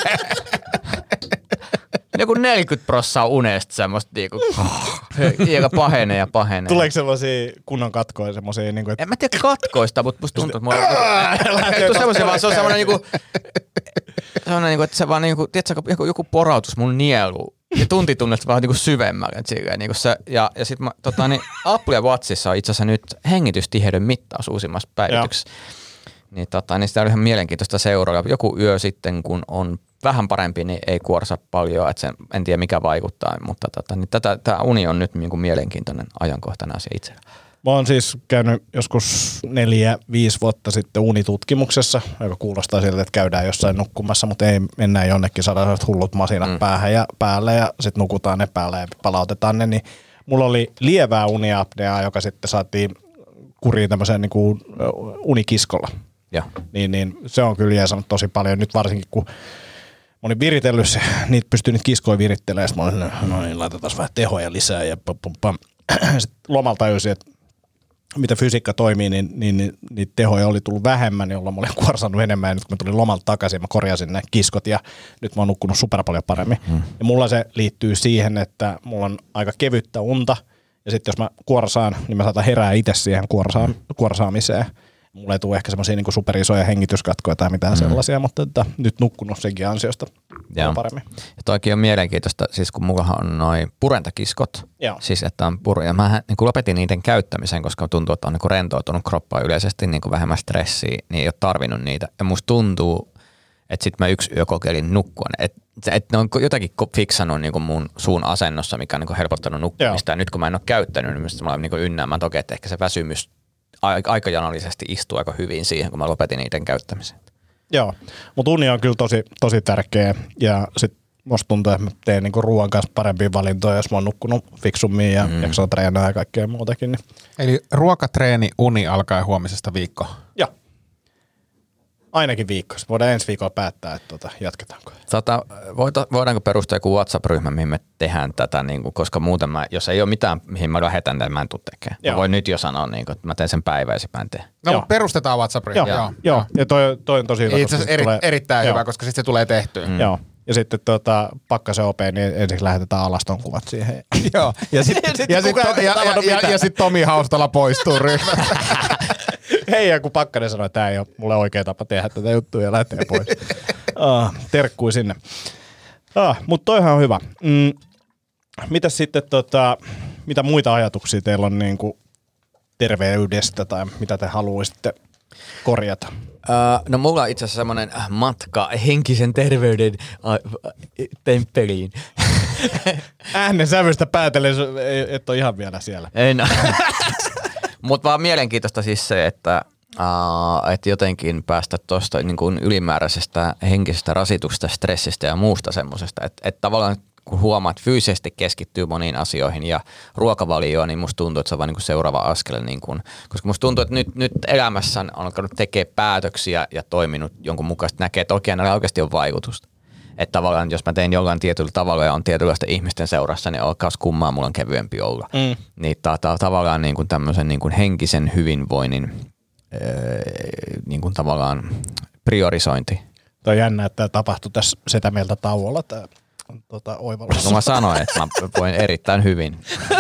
Joku neljäkymmentä prosenttia unesta semmoista niinku, joka pahenee ja pahenee. Tuleeko sellaisia kunnon katkoja, semmoisia niinku, että... En mä tiedä katkoista, mutta musta tuntuu, että mulla ei tule semmoisia, vaan se on semmoinen niinku, semmoinen niinku, että se vaan niinku, tiedätkö, joku, joku porautus mun nielu. Ja tunti tunnesta vaan niinku syvemmälle. Niinku se, ja ja sit mä, tota, niin Apple Watchissa on itse asiassa nyt hengitystiheyden mittaus uusimmassa päivityksessä. Niin, tota, niin sitä on ihan mielenkiintoista seurailla. Joku yö sitten, kun on vähän parempi, niin ei kuorsa paljon. Et sen, en tiedä mikä vaikuttaa, mutta tota, niin tätä, tämä uni on nyt niinku mielenkiintoinen ajankohtainen asia itsellä. Mä oon siis käynyt joskus neljä, viisi vuotta sitten unitutkimuksessa, joka kuulostaa siltä, että käydään jossain nukkumassa, mutta ei mennään jonnekin, saadaan hullut masinat mm. päähän ja päälle ja sitten nukutaan ne päälle ja palautetaan ne. Niin mulla oli lievää uniapneaa, joka sitten saatiin kuriin tämmöiseen niin kuin unikiskolla. Ja. Niin, niin se on kyllä jeesannut tosi paljon. Nyt varsinkin kun mä olin viritellyt se, niitä pystyy niitä kiskoja virittelemään, sitten mä olin, no niin, laitetaan vähän tehoja lisää ja pam, pam, pam. Sitten lomalla tajusin, että mitä fysiikka toimii, niin, niin, niin niitä tehoja oli tullut vähemmän, jolloin mä olin kuorsannut enemmän. Ja nyt kun mä tulin lomalta takaisin, mä korjasin ne kiskot ja nyt mä oon nukkunut super paljon paremmin. Hmm. Ja mulla se liittyy siihen, että mulla on aika kevyttä unta. Ja sitten jos mä kuorsaan, niin mä saatan herää itse siihen kuorsaan, kuorsaamiseen. Mulla ei tule ehkä semmosia niinku superisoja hengityskatkoja tai mitään hmm. sellaisia, mutta että nyt nukkunut senkin ansiosta. Joo. paremmin. Ja toikin on mielenkiintoista, siis kun mullahan on noin purentakiskot, Joo. siis että on puru, ja mä niin lopetin niiden käyttämisen, koska tuntuu, että on niin rentoutunut kroppaa yleisesti niin vähemmän stressiä, niin ei ole tarvinnut niitä. Ja musta tuntuu, että sit mä yksi yö kokeilin nukkua, että et ne on jotakin fiksannut niin mun suun asennossa, mikä on niin helpottanut nukkumista. Joo. Ja nyt kun mä en ole käyttänyt, niin mä olen niin ynnäämään toki, että ehkä se väsymys aikajanallisesti istuu aika hyvin siihen, kun mä lopetin niiden käyttämisen. Joo, mutta uni on kyllä tosi, tosi tärkeä ja sit musta tuntuu, että mä teen niinku ruoan kanssa parempia valintoja, jos mä oon nukkunut fiksummin ja mm. jaksaa treenaa ja kaikkea muutakin. Niin. Eli ruokatreeni, uni alkaa huomisesta viikko. Joo. Ainakin viikko. Voidaan ensi viikolla päättää, että tota, jatketaanko. Tota, voita, voidaanko perustaa joku WhatsApp-ryhmä, mihin me tehdään tätä, niin kuin, koska muuten mä, jos ei ole mitään, mihin mä lähetän, niin mä en tule tekemään. Mä voin nyt jo sanoa, niin kuin, että mä teen sen päiväisin, mä en tee. No, Joo. perustetaan WhatsApp-ryhmä. Joo, joo. joo. Ja toi, toi on tosi hyvä. Itse asiassa eri, tulee, erittäin joo. hyvä, koska sitten se tulee tehtyä. Mm. Joo. Ja sitten tota, Pakkasen O P, niin ensiksi lähetetään alaston kuvat siihen. Joo. Ja sitten sit, ja sit, to, ja, ja, ja, ja sit Tomi Haustala poistuu ryhmästä. Hei, ja kun Pakkanen sanoi, että tämä ei ole mulle oikea tapa tehdä tätä juttua ja lähtee pois. ah, terkkui sinne. Ah, mutta toihan on hyvä. Mm, mitäs sitten, tota, mitä muita ajatuksia teillä on niin kuin terveydestä tai mitä te haluaisitte korjata? Uh, no mulla on itse asiassa semmoinen matka henkisen terveyden uh, temppeliin. Äänen sävystä päätellen, et ole ihan vielä siellä. En. Mutta vaan mielenkiintoista siis se, että uh, et jotenkin päästä tuosta niin kuin ylimääräisestä henkisestä rasituksesta, stressistä ja muusta semmoisesta. Että et tavallaan kun huomaat, fyysisesti keskittyy moniin asioihin ja ruokavalioon, niin musta tuntuu, että se on vaan niin kuin seuraava askel. Niin kuin, koska musta tuntuu, että nyt, nyt elämässä on alkanut tekemään päätöksiä ja toiminut jonkun mukaisesti, näkee, että oikein näillä oikeasti on vaikutusta. Että tavallaan, jos mä teen jollain tietyllä tavalla ja on tietynlaista ihmisten seurassa, niin olkaas kummaa, mulla on kevyempi olla. Mm. Niin ta- ta- tavallaan niin kuin tämmöisen niin kuin henkisen hyvinvoinnin öö, niin kuin tavallaan priorisointi. Tuo on jännä, että tämä tapahtui tässä Setä Mieltä tauolla, tämä tota, oivallus. No mä sanoin, että mä voin erittäin hyvin.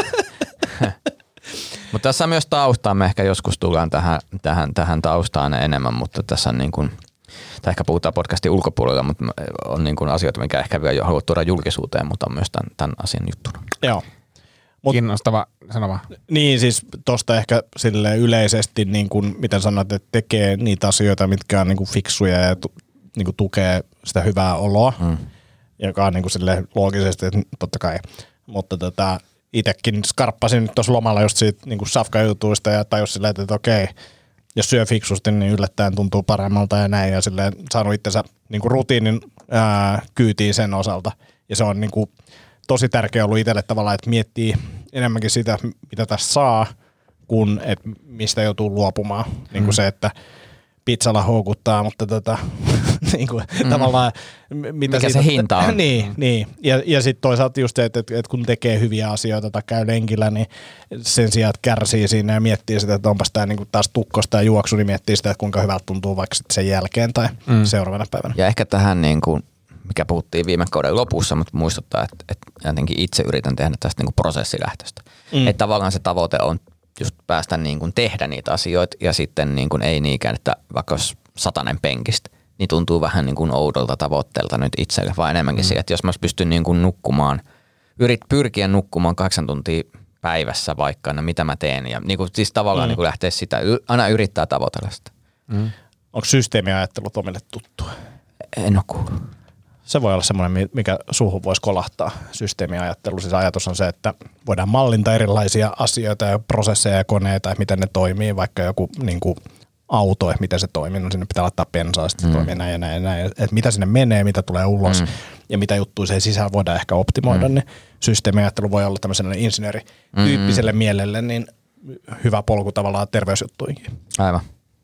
Mutta tässä on myös taustaa, me ehkä joskus tullaan tähän, tähän, tähän taustaan enemmän, mutta tässä on niin kuin, tai ehkä puhutaan podcastin ulkopuolella, mutta on niin kuin asioita, mikä ehkä vielä jo haluat tuoda julkisuuteen, mutta on myös tämän, tämän asian juttuna. Joo. Mut, Kiinnostava sanoma. Niin siis tuosta ehkä silleen yleisesti, niin kuin, miten sanoit, että tekee niitä asioita, mitkä on niin kuin fiksuja ja tu, niin kuin tukee sitä hyvää oloa, mm. joka on niin kuin silleen loogisesti, että totta kai. Mutta tota, itsekin skarppasin nyt tuossa lomalla just siitä niin kuin safka-jutuista ja tajus silleen, että okei, jos syö fiksusti, niin yllättäen tuntuu paremmalta ja näin. Ja silleen saanut itsensä niin kuin rutiinin ää, kyytiin sen osalta. Ja se on niin kuin tosi tärkeä ollut itselle tavallaan, että miettii enemmänkin sitä, mitä tässä saa, kuin että mistä joutuu luopumaan. Mm. Niin kuin se, että pizzalla houkuttaa, mutta tota, niin kuin, mm. tavallaan mitä mikä siitä, se hinta on. niin, mm. niin. Ja, ja sitten toisaalta just se, että, että kun tekee hyviä asioita tai käy lenkillä, niin sen sijaan, että kärsii siinä ja miettii sitä, että onpas tämä niin taas tukkosta ja juoksu, niin miettii sitä, että kuinka hyvältä tuntuu vaikka sen jälkeen tai mm. seuraavana päivänä. Ja ehkä tähän, niin kuin, mikä puhuttiin viime kauden lopussa, mutta muistuttaa, että, että jotenkin itse yritän tehdä tästä niin kuin prosessilähtöistä. Mm. Että tavallaan se tavoite on just päästä niin kuin tehdä niitä asioita ja sitten niin kuin ei niinkään, että vaikka olisi satanen penkistä, niin tuntuu vähän niin kuin oudolta tavoitteelta nyt itselle, vaan enemmänkin mm. siihen, että jos mä pystyn niin kuin nukkumaan, yrit, pyrkiä nukkumaan kahdeksan tuntia päivässä vaikka, no mitä mä teen ja niin kuin, siis tavallaan mm. niin kuin lähteä sitä, aina yrittää tavoitella sitä. Mm. Onko systeemiajattelu Tomille tuttua? En ole kuullut. Se voi olla semmoinen, mikä suuhun voisi kolahtaa, systeemiajattelu. Siis ajatus on se, että voidaan mallintaa erilaisia asioita ja prosesseja ja koneita, että miten ne toimii, vaikka joku niin kuin auto, että miten se toimii, no sinne pitää laittaa bensaa, sitten mm. se toimii näin ja näin ja näin. Että mitä sinne menee, mitä tulee ulos mm. ja mitä juttuja sen sisällä voidaan ehkä optimoida, mm. niin systeemiajattelu voi olla tämmöiselle insinöörityyppiselle mm. mielelle niin hyvä polku tavallaan terveysjuttuihin. Aivan.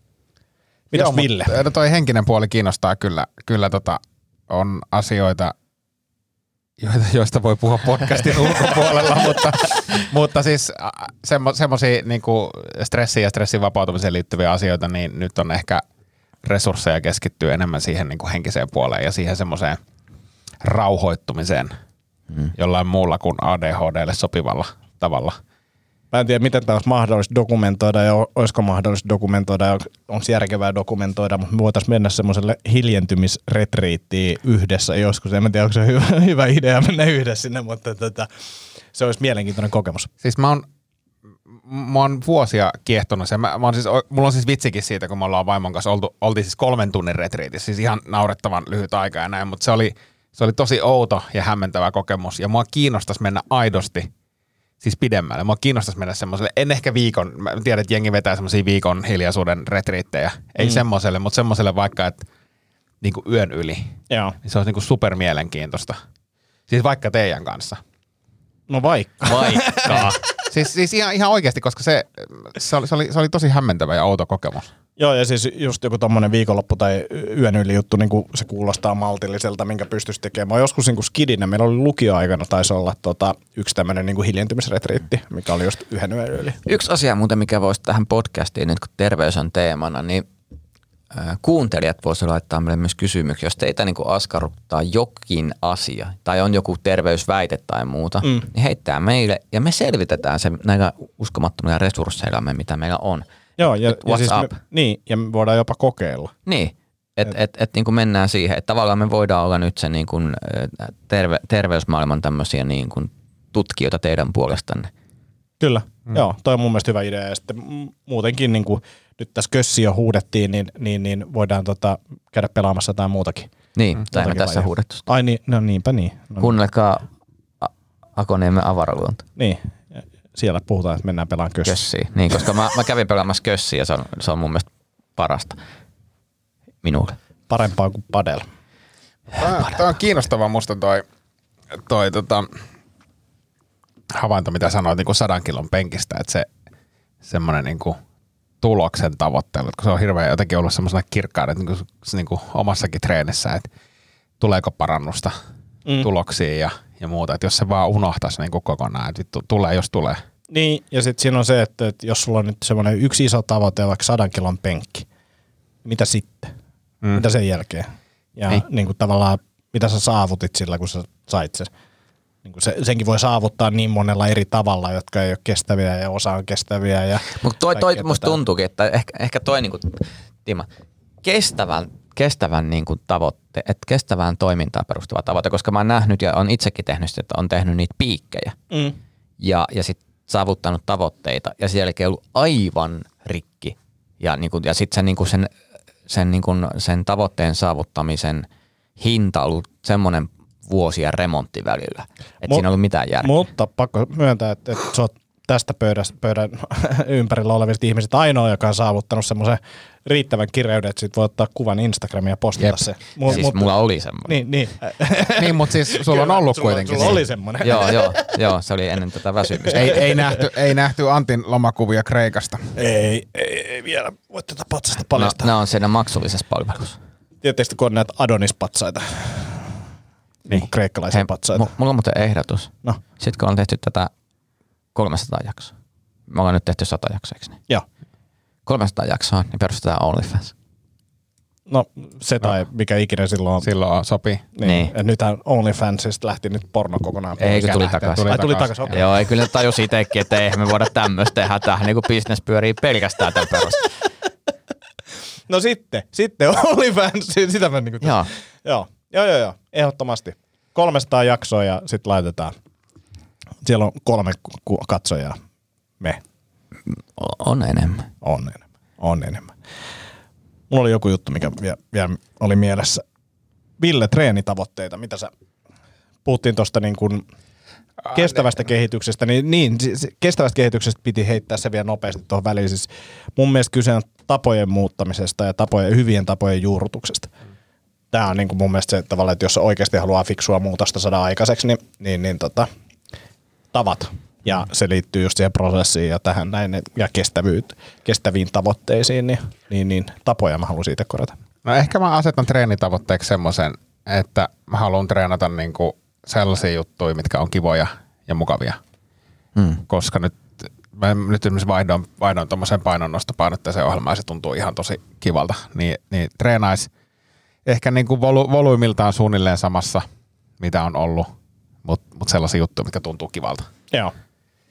Mitäs Joo, Ville? Mutta toi henkinen puoli kiinnostaa kyllä, kyllä tota, on asioita, joita, joista voi puhua podcastin ulkopuolella, mutta, mutta siis semmo, semmoisia niinku stressiin ja stressin vapautumiseen liittyviä asioita, niin nyt on ehkä resursseja keskittyy enemmän siihen niinku henkiseen puoleen ja siihen semmoiseen rauhoittumiseen mm. jollain muulla kuin A D H D:lle sopivalla tavalla. Mä en tiedä, miten tämä olisi mahdollista dokumentoida ja olisiko mahdollista dokumentoida ja onko järkevää dokumentoida, mutta me voitaisiin mennä semmoiselle hiljentymisretriittiin yhdessä joskus. En tiedä, onko se hyvä, hyvä idea mennä yhdessä sinne, mutta tota, se olisi mielenkiintoinen kokemus. Siis mä oon, mä oon vuosia kiehtonut sen. Mä, mä oon siis, mulla on siis vitsikin siitä, kun me ollaan vaimon kanssa oltu, oltiin siis kolmen tunnin retriitissä, siis ihan naurettavan lyhyt aika ja näin, mutta se oli, se oli tosi outo ja hämmentävä kokemus ja mua kiinnostaisi mennä aidosti siis pidemmälle. Mua kiinnostaisi mennä semmoiselle, en ehkä viikon, mä tiedän, että jengi vetää semmoisia viikon hiljaisuuden retriittejä, ei mm. semmoiselle, mutta semmoiselle vaikka, että niinku yön yli, Joo. niin se olisi niinku super mielenkiintoista. Siis vaikka teidän kanssa. No vaikka. Vaikka. siis siis ihan, ihan oikeasti, koska se, se, oli, se, oli, se oli tosi hämmentävä ja outo kokemus. Joo, ja siis just joku tommonen viikonloppu tai yön yli juttu, niin kuin se kuulostaa maltilliselta, minkä pystyisi tekemään. Joskus niin kuin skidinä, meillä oli lukioaikana, taisi olla tota, yksi tämmöinen niin kuin hiljentymisretriitti, mikä oli just yhden yön yli. Yksi asia muuten, mikä voisi tähän podcastiin, nyt kun terveys on teemana, niin äh, kuuntelijat voisivat laittaa meille myös kysymyksiä. Jos teitä niin kuin askarruttaa jokin asia tai on joku terveysväite tai muuta, mm. niin heittää meille ja me selvitetään se näillä uskomattomilla resursseillamme, mitä meillä on. Joo, ja, Et ja what's siis up? me, niin, ja me voidaan jopa kokeilla. Niin, että et, et, et, niin kuin mennään siihen, että tavallaan me voidaan olla nyt se niin kuin, terve, terveysmaailman tämmöisiä niin kuin tutkijoita teidän puolestanne. Kyllä, mm. joo, toi on mun mielestä hyvä idea. Ja sitten muutenkin, niin kuin nyt tässä kössiä jo huudettiin, niin, niin, niin voidaan tota, käydä pelaamassa jotain muutakin. Niin, mm. tai me tässä lajia. huudettu. Ai niin, no niinpä niin. No, Kuunnelkaa Akoniemen avaraluonto. niin, siellä puhutaan, että mennään pelaamaan kössiä. Kössiä. Niin, koska mä, mä kävin pelaamassa kössiä ja se on, se on mun mielestä parasta minulle. Parempaa kuin padel. Tämä on kiinnostavaa musta toi, toi tota, havainto, mitä sanoit niin kuin sadan kilon penkistä, että se semmoinen niin kuin tuloksen tavoittelu, kun se on hirveän jotenkin ollut semmoisena kirkkaana niin kuin, niin kuin omassakin treenissä, että tuleeko parannusta mm. tuloksiin ja, ja muuta, että jos se vaan unohtaisi niin kuin kokonaan, että vittu, tulee jos tulee. Niin, ja sitten siinä on se, että, että jos sulla on nyt semmoinen yksi iso tavoite, vaikka sadan kilon penkki, mitä sitten? Mm. Mitä sen jälkeen? Ja niin. Niin kuin tavallaan, mitä sä saavutit sillä, kun sä sait sen? Niin kuin se, senkin voi saavuttaa niin monella eri tavalla, jotka ei ole kestäviä ja osa on kestäviä. Ja mutta toi, toi musta tuntuukin, että ehkä, ehkä toi niinku, Timo, kestävän, kestävän niinku tavoitte, että kestävään toimintaan perustuva tavoite, koska mä oon nähnyt ja on itsekin tehnyt, että on tehnyt niitä piikkejä mm. ja, ja sitten saavuttanut tavoitteita ja sen jälkeen ollut aivan rikki ja, niinku, ja sitten sen, niinku sen, sen, niinku sen tavoitteen saavuttamisen hinta on ollut semmoinen vuosia remontti välillä. Että Mut, siinä ei ollut mitään järkeä. Mutta pakko myöntää, että, että sä oot tästä pöydästä, pöydän ympärillä olevista ihmisistä ainoa, joka on saavuttanut semmoisen riittävän kireyden, että sit voi ottaa kuvan Instagramia ja postata Jep. se. Mut, siis mut, mulla oli semmoinen. Niin, niin. niin mutta siis sulla on ollut sulla, kuitenkin. Sulla oli semmoinen. joo, joo, joo, se oli ennen tätä väsymistä. ei, ei, nähty, ei nähty Antin lomakuvia Kreikasta. Ei, ei, ei vielä voi tätä patsasta paljastaa. No, nämä on siinä maksullisessa palvelussa. Tietysti kun on näitä Adonis-patsaita. Niin kuin kreikkalaisia Hei, patsaita. M- mulla on muuten ehdotus. No. Sitten kun on tehty tätä kolmesataa jaksoa. Me ollaan nyt tehty sata jaksoa, eikö niin? Joo. kolmesataa jaksoa, niin perustetaan OnlyFans. No se tai no. mikä ikinä silloin on. Silloin sopii. Niin. niin. Et nythän OnlyFansista lähti nyt porno kokonaan. Eikö tuli takaisin? Ai tuli takaisin. Okay. Joo, ei kyllä tajus itsekin, että eihän me voida tämmöistä tehdä. Tähän niin kuin business pyörii pelkästään tämän perusteella. No sitten, sitten OnlyFans, sitä mä niinku... Joo. Joo, joo, joo, joo, ehdottomasti. kolmesataa jaksoa ja sitten laitetaan. Siellä on kolme katsojaa. Me. On enemmän. On enemmän. On enemmän. Mulla oli joku juttu, mikä vielä, vielä oli mielessä. Ville, treenitavoitteita. Mitä sä... Puhuttiin tuosta niin kuin kestävästä kehityksestä. Niin, niin, kestävästä kehityksestä piti heittää se vielä nopeasti tuohon väliin. Siis mun mielestä kyse on tapojen muuttamisesta ja tapojen, hyvien tapojen juurrutuksesta. Tämä on niin kuin mun mielestä se tavalla, että jos oikeasti haluaa fiksua muutosta saada aikaiseksi, niin, niin, niin tota, tavat. Ja se liittyy just siihen prosessiin ja tähän näin ja kestäviin tavoitteisiin, niin, niin, niin tapoja mä haluan siitä korjata. No ehkä mä asetan treenitavoitteeksi semmoisen, että mä haluan treenata niinku sellaisia juttuja, mitkä on kivoja ja mukavia. Hmm. Koska nyt, mä nyt esimerkiksi vaihdoin, vaihdoin tuommoisen painonnostopainotteeseen ohjelmaan ja se tuntuu ihan tosi kivalta. Niin, niin treenais ehkä niinku volu, volyymiltaan suunnilleen samassa, mitä on ollut, mutta mut sellaisia juttuja, mitkä tuntuu kivalta. Joo.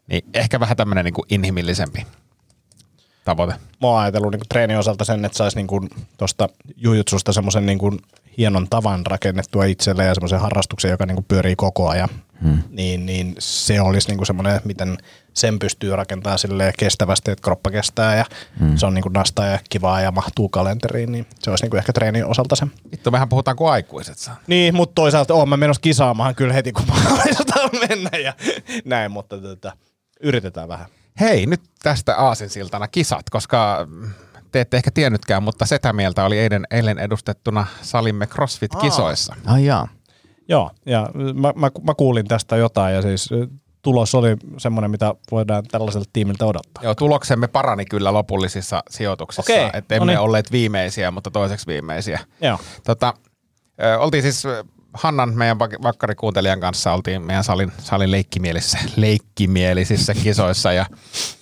Niin ehkä vähän tämmöinen niin kuin inhimillisempi tavoite. Mä oon ajatellut niin treenin osalta sen, että saisi niin tuosta jujutsusta semmoisen niin hienon tavan rakennettua itselleen ja semmoisen harrastuksen, joka niin pyörii koko ajan. Hmm. Niin, niin se olisi niin semmoinen, miten sen pystyy rakentamaan silleen kestävästi, että kroppa kestää ja hmm. se on niin nastaa ja kivaa ja mahtuu kalenteriin, niin se olisi niin ehkä treenin osalta se. Vittu, mehän puhutaan kuin aikuiset saa. Niin, mutta toisaalta oon mä menossa kisaamaan kyllä heti, kun mahdollistaan mennä ja näin, mutta tätä, yritetään vähän. Hei, nyt tästä aasinsiltana kisat, koska te ette ehkä tiennytkään, mutta Setämieltä oli eilen, eilen edustettuna salimme CrossFit-kisoissa. Ai jaa. Joo, ja mä, mä, mä kuulin tästä jotain ja siis tulos oli semmoinen, mitä voidaan tällaiselta tiimiltä odottaa. Joo, tuloksemme parani kyllä lopullisissa sijoituksissa, Okei, että emme no niin. olleet viimeisiä, mutta toiseksi viimeisiä. Joo. Tota, ö, oltiin siis Hannan, meidän vakkarikuuntelijan kanssa, oltiin meidän salin, salin leikkimielisissä, leikkimielisissä kisoissa ja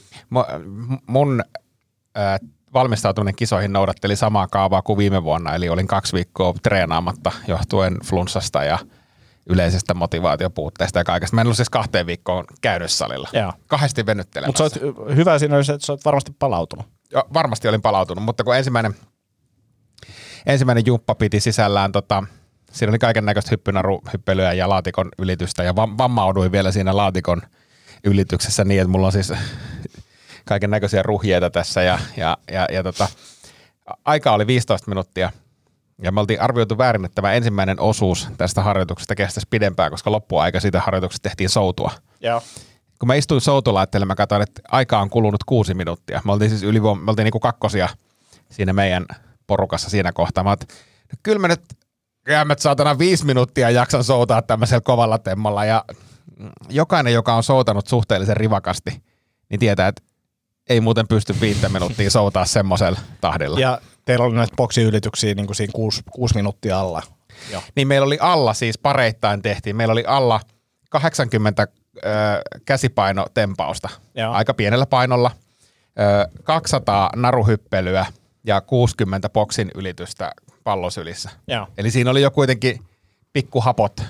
mun ö, valmistautuminen kisoihin noudatteli samaa kaavaa kuin viime vuonna, eli olin kaksi viikkoa treenaamatta johtuen flunssasta ja yleisestä motivaatiopuutteesta ja kaikesta. Mä en ollut siis kahteen viikkoon käynyt salilla. Joo. Kahdesti venyttelemässä. Mutta hyvä siinä olisi, että sä oot varmasti palautunut. Jo, varmasti olin palautunut, mutta kun ensimmäinen, ensimmäinen jumppa piti sisällään, tota, siinä oli kaiken näköistä hyppynaruhyppelyä ja laatikon ylitystä ja vam- vammauduin vielä siinä laatikon ylityksessä niin, että mulla on siis kaiken näköisiä ruhjeita tässä ja, ja, ja, ja tota, aika oli viisitoista minuuttia. Ja me oltiin arvioitu väärin, että tämä ensimmäinen osuus tästä harjoituksesta kestäisi pidempään, koska loppuaika siitä harjoituksesta tehtiin soutua. Joo. Kun mä istuin soutulaitteelle, mä katsoin, että aika on kulunut kuusi minuuttia. Me oltiin siis ylivuom- me oltiin niinku kakkosia siinä meidän porukassa siinä kohtaa. Mä oot, no kyllä mä nyt jäämät saatana viisi minuuttia jaksan soutaa tämmöisellä kovalla temmalla. Ja jokainen, joka on soutanut suhteellisen rivakasti, niin tietää, että ei muuten pysty viittä minuuttia soutaa semmoisella tahdilla. Ja teillä oli näitä boksiylityksiä niin kuin siinä kuusi, kuusi minuuttia alla. Joo. Niin meillä oli alla, siis pareittain tehtiin, meillä oli alla kahdeksankymmentä ö, käsipainotempausta, Joo. aika pienellä painolla, ö, kaksisataa naruhyppelyä ja kuusikymmentä boksin ylitystä pallosylissä. Joo. Eli siinä oli jo kuitenkin pikkuhapot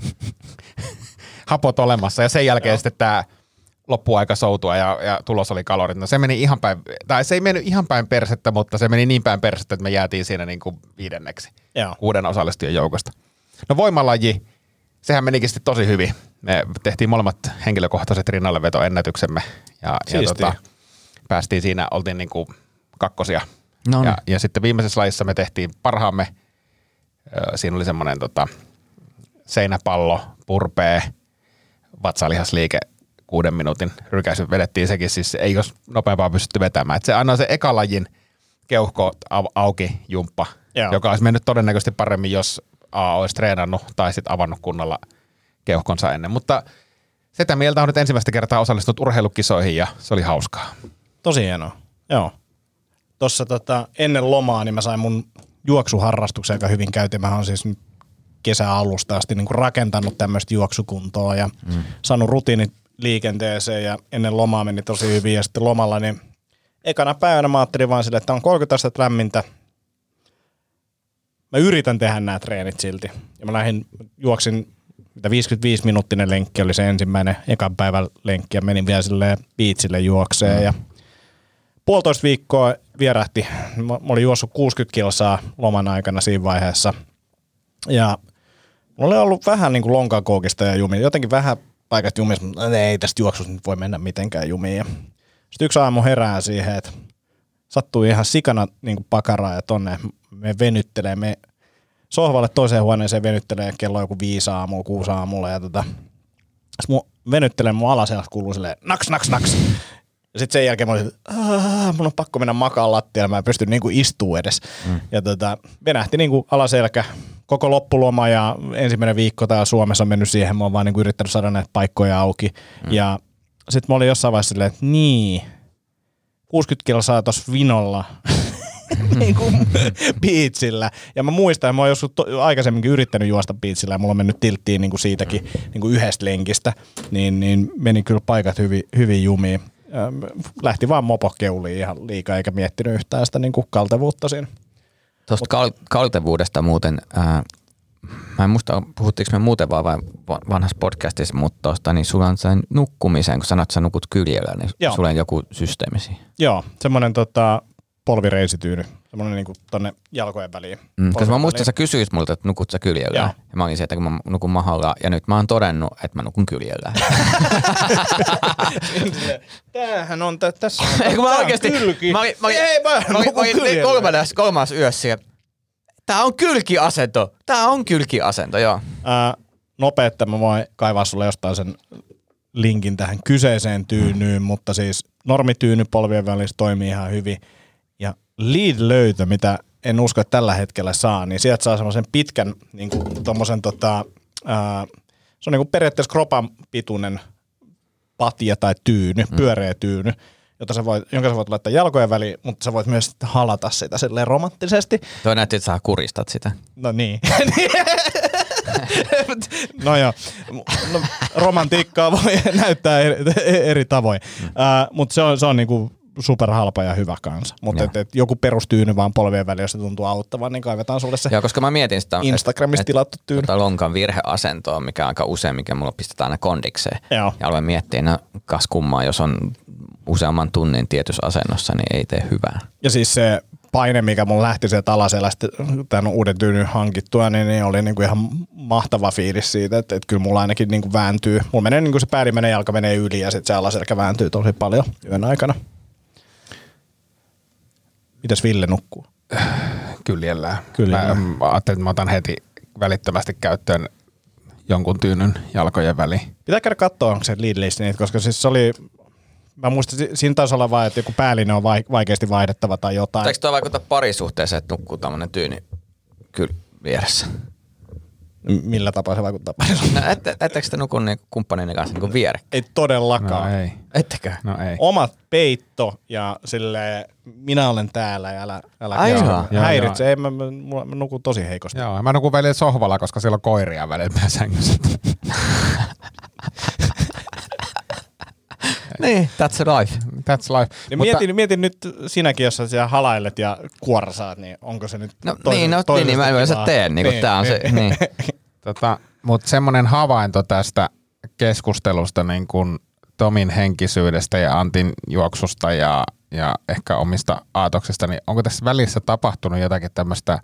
hapot olemassa ja sen jälkeen Joo. sitten tämä loppuaika soutua ja, ja tulos oli kalorit. No se meni ihan päin, tai se ei mennyt ihan päin persettä, mutta se meni niin päin persettä, että me jäätiin siinä niin kuin viidenneksi Joo. kuuden osallistujan joukosta. No voimalaji, sehän menikin sitten tosi hyvin. Me tehtiin molemmat henkilökohtaiset rinnallevetoennätyksemme ja, ja tota, päästiin siinä, oltiin niin kuin kakkosia. No niin. Ja, ja sitten viimeisessä lajissa me tehtiin parhaamme. Siinä oli semmoinen tota, seinäpallo, purpee, vatsalihasliike, kuuden minuutin rykäisy vedettiin sekin, siis ei olisi nopeampaa pystytty vetämään. Et se aina se eka lajin keuhko au- auki jumppa, Joo. joka olisi mennyt todennäköisesti paremmin, jos A olisi treenannut tai sitten avannut kunnolla keuhkonsa ennen. Mutta sitä mieltä on nyt ensimmäistä kertaa osallistunut urheilukisoihin ja se oli hauskaa. Tosi hienoa, joo. Tuossa tota, ennen lomaa niin mä sain mun juoksuharrastuksen aika hyvin käytiin. Mä oon siis nyt kesäalusta asti niin kuin rakentanut tämmöistä juoksukuntoa ja mm. saanut rutiinit liikenteeseen ja ennen lomaa meni tosi hyvin ja sitten lomalla niin ekana päivänä mä ajattelin vaan silleen, että on kolmekymmentä astetta lämmintä. Mä yritän tehdä nämä treenit silti ja mä lähdin, juoksin, mitä viisikymmentäviisi minuuttinen lenkki oli se ensimmäinen ekan päivän lenkki ja menin vielä silleen biitsille juokseen mm. ja puolitoista viikkoa vierähti. Mä olin juossut kuusikymmentä kilsaa loman aikana siinä vaiheessa ja mulla oli ollut vähän niin kuin lonkakoukista ja jumia, jotenkin vähän paikat jumissa, mutta ei tästä juoksusta nyt voi mennä mitenkään jumiin. Sitten yksi aamu herää siihen, että sattui ihan sikana niin kuin pakaraa ja tonne me venyttelee, me sohvalle toiseen huoneeseen venyttelee kello joku viisi aamua, kuusi aamulla ja tota, sitten mun venyttelee mun alaselät kuuluu silleen naks, naks, naks. Ja sitten sen jälkeen mä olin, että mun on pakko mennä makaan lattialle, mä en pysty niinku istuu edes. Mm. Ja tota, venähti niinku alaselkä koko loppuloma ja ensimmäinen viikko täällä Suomessa on mennyt siihen, mä oon vaan niinku yrittänyt saada näitä paikkoja auki. Mm. Ja sitten mä olin jossain vaiheessa silleen, että niin, kuusikymmentä kilsaa tossa vinolla niinku biitsillä. Ja mä muistan, että mä oon joskus to- aikaisemminkin yrittänyt juosta biitsillä ja mulla on mennyt tilttiin niinku siitäkin niinku yhdestä lenkistä, niin, niin meni kyllä paikat hyvin, hyvin jumiin. Lähti vaan mopokeuliin ihan liikaa eikä miettinyt yhtään sitä niin kuin kaltevuutta siinä. Tuosta kal- kaltevuudesta muuten, ää, mä en muista, puhuttiinko me muuten vaan vai vanhassa podcastissa, mutta tosta, niin sulla on sen nukkumiseen, kun sanot, että sä nukut kyljellä, niin Joo. sulla on joku systeemi siihen. Joo, semmoinen tota, polvireisityyny, semmoinen niinku tonne jalkojen väliin. Mm, koska mä muistan, että sä kysyit multa, että nukut sä kyljellä. Ja mä olin se, että kun mä nukun mahalla, ja nyt mä oon todennut, että mä nukun kyljellä. Tämähän on tä- tässä. Eikö mä oikeesti? Kylki. Mä olin, mä olin, Ei, mä, mä olin, mä olin kolmas, kolmas yössä. Tää on kylkiasento. Tää on kylkiasento, joo. Ää, nopea, että mä voin kaivaa sulle jostain sen linkin tähän kyseiseen tyynyyn, mutta siis normityyny polvien välissä toimii ihan hyvin. Ja lead-löytö, mitä en usko, että tällä hetkellä saa, niin sieltä saa semmoisen pitkän, niin kuin tommosen tota, ää, se on niin kuin periaatteessa kropan pituinen patja tai tyyny, mm. pyöreä tyyny, jota sä voit, jonka sä voit laittaa jalkojen väliin, mutta sä voit myös halata sitä silleen romanttisesti. Toi näytti, että sä kuristat sitä. No niin. No joo, no, romantiikkaa voi näyttää eri, eri tavoin, mm. uh, mutta se on, se on niinku superhalpa ja hyvä kanssa. Mutta et, et joku perustyyny vaan polvien väliin, jos se tuntuu auttavan, niin kaivetaan sulle se. Joo, koska mä mietin sitä Instagramista et, tilattu tyyny. Tota lonkan virheasentoa, mikä on aika usein, mikä mulla pistetään aina kondikseen. Joo. Ja aloin miettiä, no kas kummaa, jos on useamman tunnin tietyssä asennossa, niin ei tee hyvää. Ja siis se paine, mikä mun lähti sieltä alaselästä tämän uuden tyynyn hankittua, niin, niin oli niinku ihan mahtava fiilis siitä, että, että kyllä mulla ainakin niinku vääntyy. Mulla menee niinku se päällimmäinen jalka menee yli ja sitten se alaselkä vääntyy tosi paljon yön aikana. Mitäs Ville nukkuu? Kyljellään. Kyljellään. Mä, mä ajattelin, että mä otan heti välittömästi käyttöön jonkun tyynyn jalkojen väliin. Pitää käydä katsoa, onko se lead-listi niitä, koska siis se oli, mä muistin, siinä taisi olla vaan, että joku päällinen on vaikeasti vaihdettava tai jotain. Eikö toi vaikuttaa parisuhteeseen, että nukkuu tämmönen tyyni kyllä vieressä? Millä tapaa se vaikuttaa parisuhteeseen? No, ette, ettekö te nuku niin kumppanin kanssa niin vierekkäin? Ei todellakaan. No ei. Ettekö? No ei. Omat peitto ja silleen, minä olen täällä ja älä, älä Aivan. häiritse. Ei, mä, mä, mä nukun tosi heikosti. Joo, mä nukun välillä sohvalla, koska siellä on koiria välillä sängyssä. Niin, that's life. That's life. Ja Mutta, mietin, mietin nyt sinäkin, jos sä siellä halailet ja kuorsaat, niin onko se nyt No toisen, niin, no, niin, niin mä yleensä teen, niin kuin tää on se. Niin. tota, mutta semmoinen havainto tästä keskustelusta niin kuin Tomin henkisyydestä ja Antin juoksusta ja, ja ehkä omista aatoksista, niin onko tässä välissä tapahtunut jotakin tämmöistä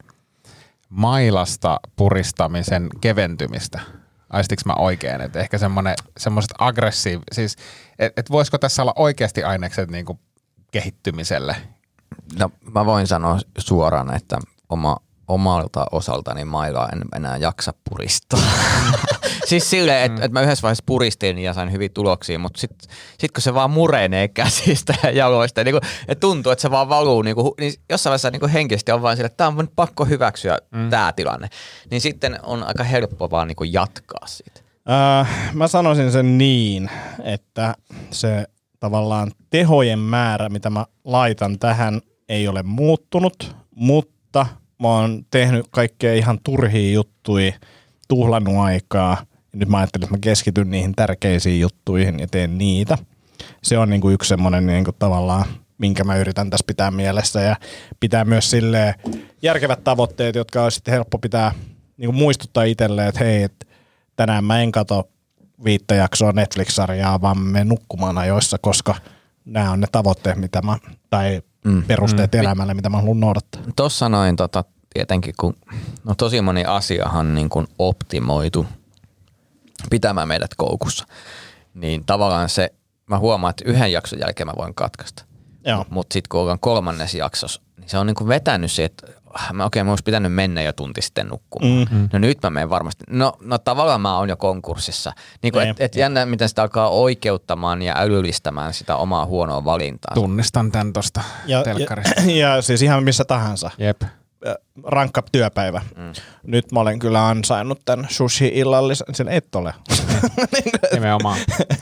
mailasta puristamisen keventymistä? Aistiks mä oikein, että ehkä semmoiset aggressiiv... Siis, että et voisiko tässä olla oikeasti ainekset niinku kehittymiselle? No mä voin sanoa suoraan, että oma, omalta osaltani mailaa en enää jaksa puristaa. Siis silleen, että et mä yhdessä vaiheessa puristin ja sain hyviä tuloksia, mutta sitten sit kun se vaan murenee käsistä ja jaloista, ja, niin kun, ja tuntuu, että se vaan valuu, niin, kun, niin jossain vaiheessa niin henkisesti on vaan sille, että tää on pakko hyväksyä mm. tää tilanne. Niin sitten on aika helppo vaan niin jatkaa siitä. Äh, mä sanoisin sen niin, että se tavallaan tehojen määrä, mitä mä laitan tähän, ei ole muuttunut, mutta mä oon tehnyt kaikkea ihan turhia juttuja, tuhlannut aikaa. Ja nyt mä ajattelin, että mä keskityn niihin tärkeisiin juttuihin ja teen niitä. Se on niinku yksi semmoinen niinku tavallaan, minkä mä yritän tässä pitää mielessä. Ja pitää myös silleen järkevät tavoitteet, jotka on sitten helppo pitää niinku muistuttaa itselleen, että hei, et tänään mä en kato viittä jaksoa Netflix-sarjaa, vaan mä menen nukkumaan ajoissa, koska nämä on ne tavoitteet, mitä mä, tai mm, perusteet mm, elämälle, mitä mä haluan noudattaa. Tuossa noin tota, tietenkin, kun no tosi moni asiahan niin kuin optimoitu pitämään meidät koukussa, niin tavallaan se, mä huomaan, että yhden jakson jälkeen mä voin katkaista. Mutta sitten kun ollaan kolmannes jaksossa, niin se on niin kuin vetänyt se, että mä okei, okay, mä olisi pitänyt mennä jo tunti sitten nukkumaan. Mm-hmm. No nyt mä menen varmasti. No, no tavallaan mä oon jo konkurssissa. Niin kuin, et, et jännä, miten sitä alkaa oikeuttamaan ja älyllistämään sitä omaa huonoa valintaa. Tunnistan tän tosta ja, telkkarista. Ja, ja siis ihan missä tahansa. Jep. Rankka työpäivä. Mm. Nyt mä olen kyllä ansainnut tämän sushi-illallisen. Sen et ole. Nimenomaan.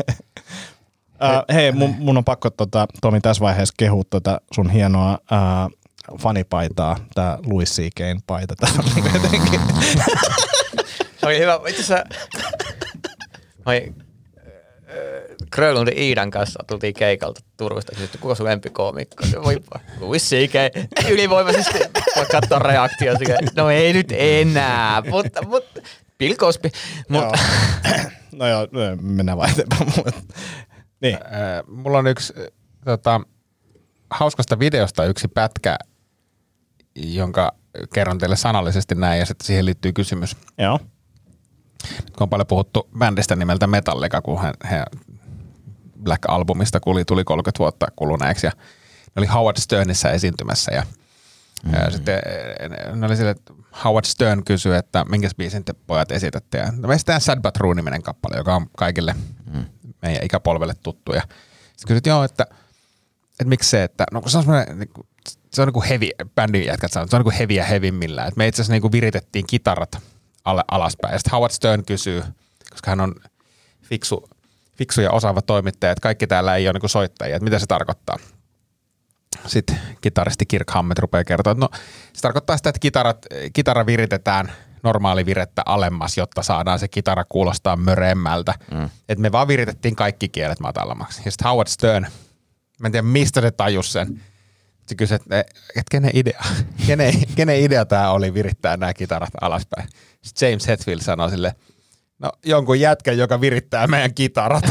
uh, hei, mun, mun on pakko tota, Tomi tässä vaiheessa kehua tota sun hienoa uh, fanipaitaa, tää Louis C K:n paita. Tää on niinku jotenkin. Se oli hyvä. Itse asiassa Grönlundin Iidan kanssa tultiin keikalta Turusta. Kysytty, kuka sun lempikoomikko? Voi Louis C K. Ylivoimaisesti voi katsoa reaktio. No ei nyt enää, mutta, mutta Bill Cosby. Mutta. No joo, mennään vaan eteenpäin. Niin. Äh, mulla on yksi tota, hauskasta videosta yksi pätkä, jonka kerron teille sanallisesti näin, ja sitten siihen liittyy kysymys. Joo. Kun on paljon puhuttu bändistä nimeltä Metallica, kun he, he Black Albumista kuli, tuli kolmekymmentä vuotta kuluneeksi, ja ne oli Howard Sternissä esiintymässä, ja, mm-hmm. ja sitten ne oli sille, että Howard Stern kysyi, että minkä biisin te pojat esitätte, ja no me esitetään Sad But True-niminen kappale, joka on kaikille mm. meidän ikäpolvelle tuttu, ja sitten kysyt, joo, että, että miksi se, että no se on semmoinen, niin kuin, se on niin kuin heavy, bändin jätkät sanoo, se on niin kuin heavy ja heavymmillään, että me itse asiassa niin kuin viritettiin kitarat alle, alaspäin, ja sitten Howard Stern kysyy, koska hän on fiksu, fiksu ja osaava toimittaja, että kaikki täällä ei ole niin kuin soittajia, että mitä se tarkoittaa. Sitten kitaristi Kirk Hammett rupeaa kertoa, että no se tarkoittaa sitä, että kitarat, kitara viritetään normaali virettä alemmas, jotta saadaan se kitara kuulostaa möreemmältä. Mm. Että me vaan viritettiin kaikki kielet matalammaksi. Ja sitten Howard Stern, mä en tiedä mistä se tajus sen. Se kysyi, että, että kenen idea, kenen, kenen idea tämä oli virittää nämä kitarat alaspäin. Sitten James Hetfield sanoi sille, no jonkun jätkän, joka virittää meidän kitarat.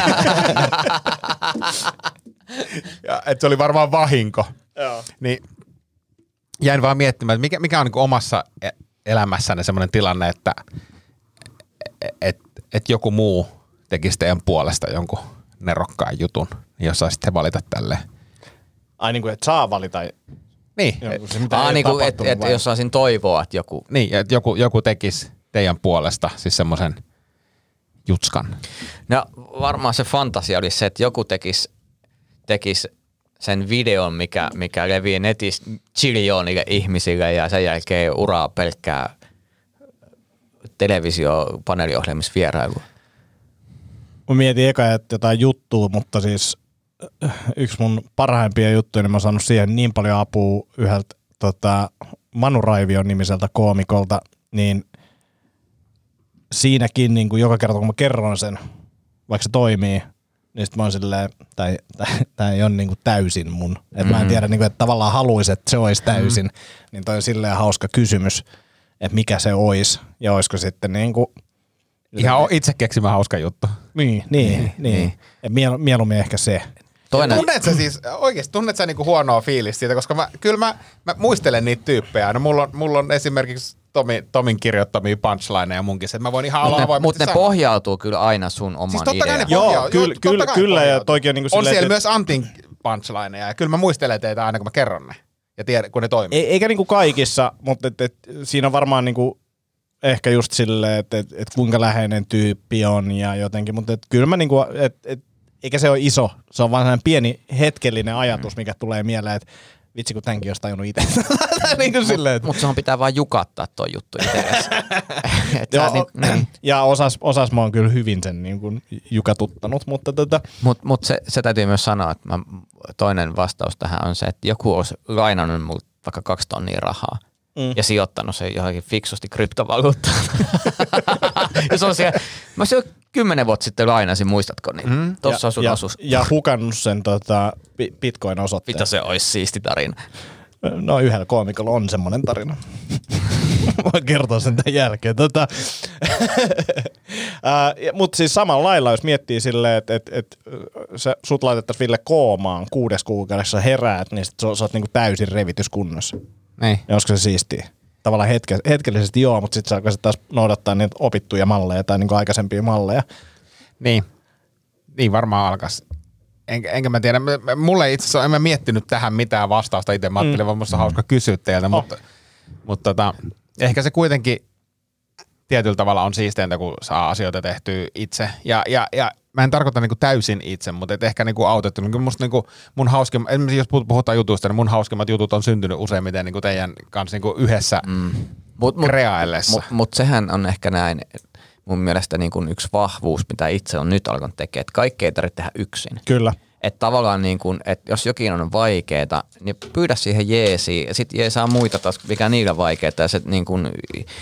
Ja, että se oli varmaan vahinko. Joo. Niin jäin vaan miettimään, että mikä, mikä on niin kuin omassa elämässänne semmoinen tilanne, että et, et joku muu tekisi teidän puolesta jonkun nerokkaan jutun, jos saisitte valita tälleen. Ai niin kuin, että saa valita. Niin. Se, Aa, niin kuin, että et, jos saisin toivoa, että joku. Niin, että joku, joku tekisi teidän puolesta siis semmoisen jutskan. No varmaan se fantasia oli se, että joku tekisi tekis sen videon, mikä, mikä levii netissä chiljoonille ihmisille ja sen jälkeen uraa pelkkää televisio-paneeliohjelmissa vierailua. Mä mietin eka, että jotain juttua, mutta siis yksi mun parhaimpia juttuja, niin mä oon saanut siihen niin paljon apua yhdeltä tota, Manu Raivion nimiseltä koomikolta, niin siinäkin niin kuin joka kerta, kun mä kerron sen, vaikka se toimii, niin sit mä oon silleen, tää, tää, tää ei ole niin kuin täysin mun. Että mm-hmm. mä en tiedä, niin kuin, että tavallaan haluais, että se olisi täysin. Mm-hmm. Niin toi on silleen hauska kysymys, että mikä se olisi ja olisiko sitten niin kuin ihan itse keksimä hauska juttu. Niin, niin, niin. niin. Miel, mieluummin ehkä se. Toinen. Tunnet sä siis, oikeesti tunnet sä niinku huonoa fiilistä siitä, koska mä, kyllä mä, mä muistelen niitä tyyppejä. No mulla on, mulla on esimerkiksi Tomi, Tomin kirjoittamia punchlineja munkin, että mä voin ihan olla avoimesti Mutta ne sanoa. Pohjautuu kyllä aina sun omaan siis totta ideaan. Joo, joo, kyllä, kyllä, kyllä ja toikin on niinku on silleen, siellä että myös Antin punchlineja ja kyllä mä muistelen teitä aina kun mä kerron ne ja tiedän, kun ne toimii. E- eikä niinku kaikissa, mutta et, et, siinä on varmaan niinku ehkä just silleen, että et, et kuinka läheinen tyyppi on ja jotenkin, mutta et kyllä mä niinku, et, et, eikä se ole iso, se on vaan sellainen pieni hetkellinen ajatus, mikä tulee mieleen, että vitsi kun tämänkin olisi tajunnut itse. niin Mutta mut sehän pitää vaan jukattaa tuo juttu itsellesi. niin, ja osas, osas mä oon kyllä hyvin sen niin kuin jukatuttanut, mutta tota. Mutta mut se, se täytyy myös sanoa, että mä, toinen vastaus tähän on se, että joku olisi lainannut mulle vaikka kaksi tonnia rahaa. Mm. Ja sijoittanut se johonkin fiksusti kryptovaluuttaan. ja se on siellä, mä se kymmenen vuotta sitten lainasin, muistatko niin? Mm. Tuossa on sun ja, asus. Ja hukannut sen tota, Bitcoin-osoitteen. Mitä se olisi siisti tarina? No yhdellä koomikolla on semmoinen tarina. Voin kertoa sen tämän jälkeen. Tota, mutta siis samalla lailla, jos miettii silleen, että et, et, sut laitettaisiin Ville koomaan kuudes kuukaudessa heräät, niin sit sä oot niinku täysin revityskunnossa. Niin. Ja olisiko se siistiä? Tavallaan hetke, hetkellisesti joo, mutta sitten sä alkaisit taas noudattaa niitä opittuja malleja tai niinku aikaisempia malleja. Niin. Niin varmaan alkaisi. Enkä, enkä mä tiedä, mulle itse asiassa en mä miettinyt tähän mitään vastausta itse. Mä ajattelin, mm. vaan musta on hauska kysyä teiltä, oh. mutta, mutta tota, ehkä se kuitenkin tietyllä tavalla on siisteintä, kun saa asioita tehtyä itse. Ja, ja, ja mä en tarkoita niinku täysin itse, mutta et ehkä niinku autettu. Niin musta niinku mun hauskimmat, esimerkiksi jos puhutaan jutuista, niin mun hauskimmat jutut on syntynyt useimmiten niinku teidän kanssa niinku yhdessä mm. mut, kreaillessa. Mutta mut sehän on ehkä näin, mun mielestä niinku yksi vahvuus, mitä itse on nyt alkanut tekemään, että kaikki ei tarvitse tehdä yksin. Kyllä. Että tavallaan niin kuin, että jos jokin on vaikeeta, niin pyydä siihen jeesiin ja sitten jeesaa muita taas, mikä niillä vaikeeta ja se niin kuin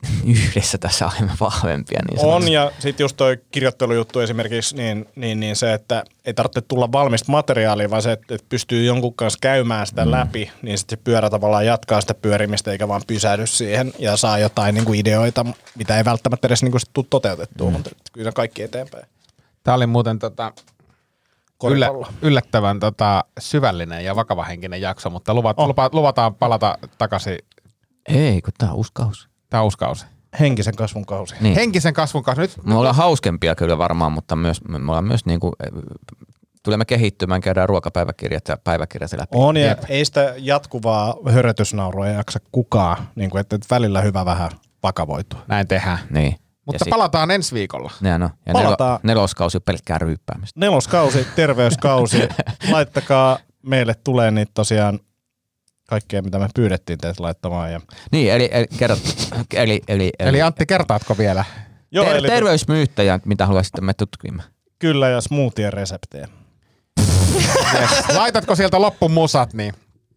yhdessä tässä olemme vahvempia. Niin on, ja sitten just toi kirjoittelujuttu esimerkiksi, niin, niin, niin se, että ei tarvitse tulla valmista materiaalia, vaan se, että, että pystyy jonkun kanssa käymään sitä mm. läpi, niin sitten se pyörä tavallaan jatkaa sitä pyörimistä, eikä vaan pysähdy siihen, ja saa jotain niin kuin ideoita, mitä ei välttämättä edes niin kuin tule toteutettua, mm. mutta kyllä on kaikki eteenpäin. Tämä oli muuten tota, yllä, yllättävän tota, syvällinen ja vakavahenkinen jakso, mutta luvat, oh. lupa, luvataan palata takaisin. Ei, kun tämä on uusi kausi. Tämä on uusi kausi. Henkisen kasvun kausi. Niin. Henkisen kasvun kausi. Nyt, me ollaan hauskempia kyllä varmaan, mutta myös, me ollaan myös niinku, tulemme kehittymään, käydään ruokapäiväkirjat ja päiväkirjat läpi. On, ja Jep. ei sitä jatkuvaa hörötysnaurua jaksa kukaan, niin kuin, että välillä hyvä vähän vakavoitua. Näin tehdään. Niin. Mutta palataan ensi viikolla. Ja no, ja palataan. Nel- neloskausi pelkkää ryyppäämistä. Neloskausi, terveyskausi. Laittakaa, meille tulee niitä tosiaan kaikkea, mitä me pyydettiin teitä laittamaan. Ja... Niin, eli, eli kerrot. Eli, eli, eli, eli Antti, kertaatko vielä? Joo, Ter- eli terveysmyyttäjä, mitä haluaisitte me tutkimaan? Kyllä, ja smoothien reseptejä. Yes. Laitatko sieltä loppumusat, niin?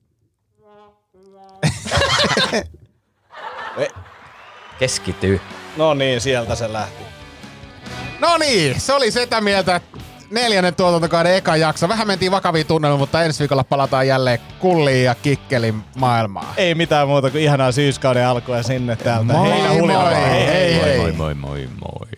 Keskity. No niin, sieltä se lähti. No niin, se oli sitä mieltä neljännen tuotantokauden eka jakso. Vähän mentiin vakaviin tunnelmiin, mutta ensi viikolla palataan jälleen kulliin ja kikkelin maailmaan. Ei mitään muuta kuin ihanaa syyskauden alkua sinne täältä. Moi, hei, moi, hei, hei, hei. Moi, moi, moi, moi.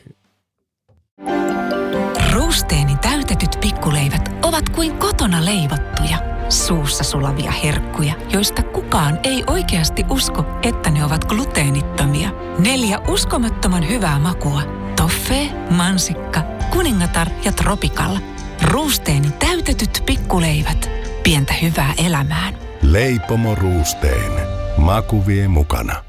Ruusteenin täytetyt pikkuleivät ovat kuin kotona leivottuja, suussa sulavia herkkuja, joista kukaan ei oikeasti usko, että ne ovat gluteenittomia. Neljä uskomattoman hyvää makua. Toffee, mansikka, kuningatar ja tropikalla. Ruusteenin täytetyt pikkuleivät. Pientä hyvää elämään. Leipomo Ruusteen. Maku vie mukana.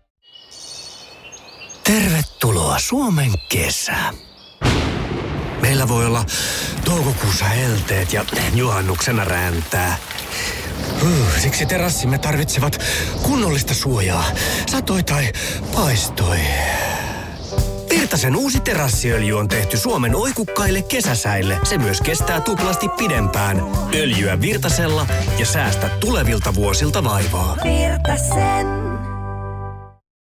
Tervetuloa Suomen kesään. Meillä voi olla toukokuussa helteet ja juhannuksena räntää. Siksi terassimme tarvitsevat kunnollista suojaa, satoi tai paistoi. Virtasen uusi terassiöljy on tehty Suomen oikukkaille kesäsäille. Se myös kestää tuplasti pidempään. Öljyä Virtasella ja säästä tulevilta vuosilta vaivaa. Virtasen.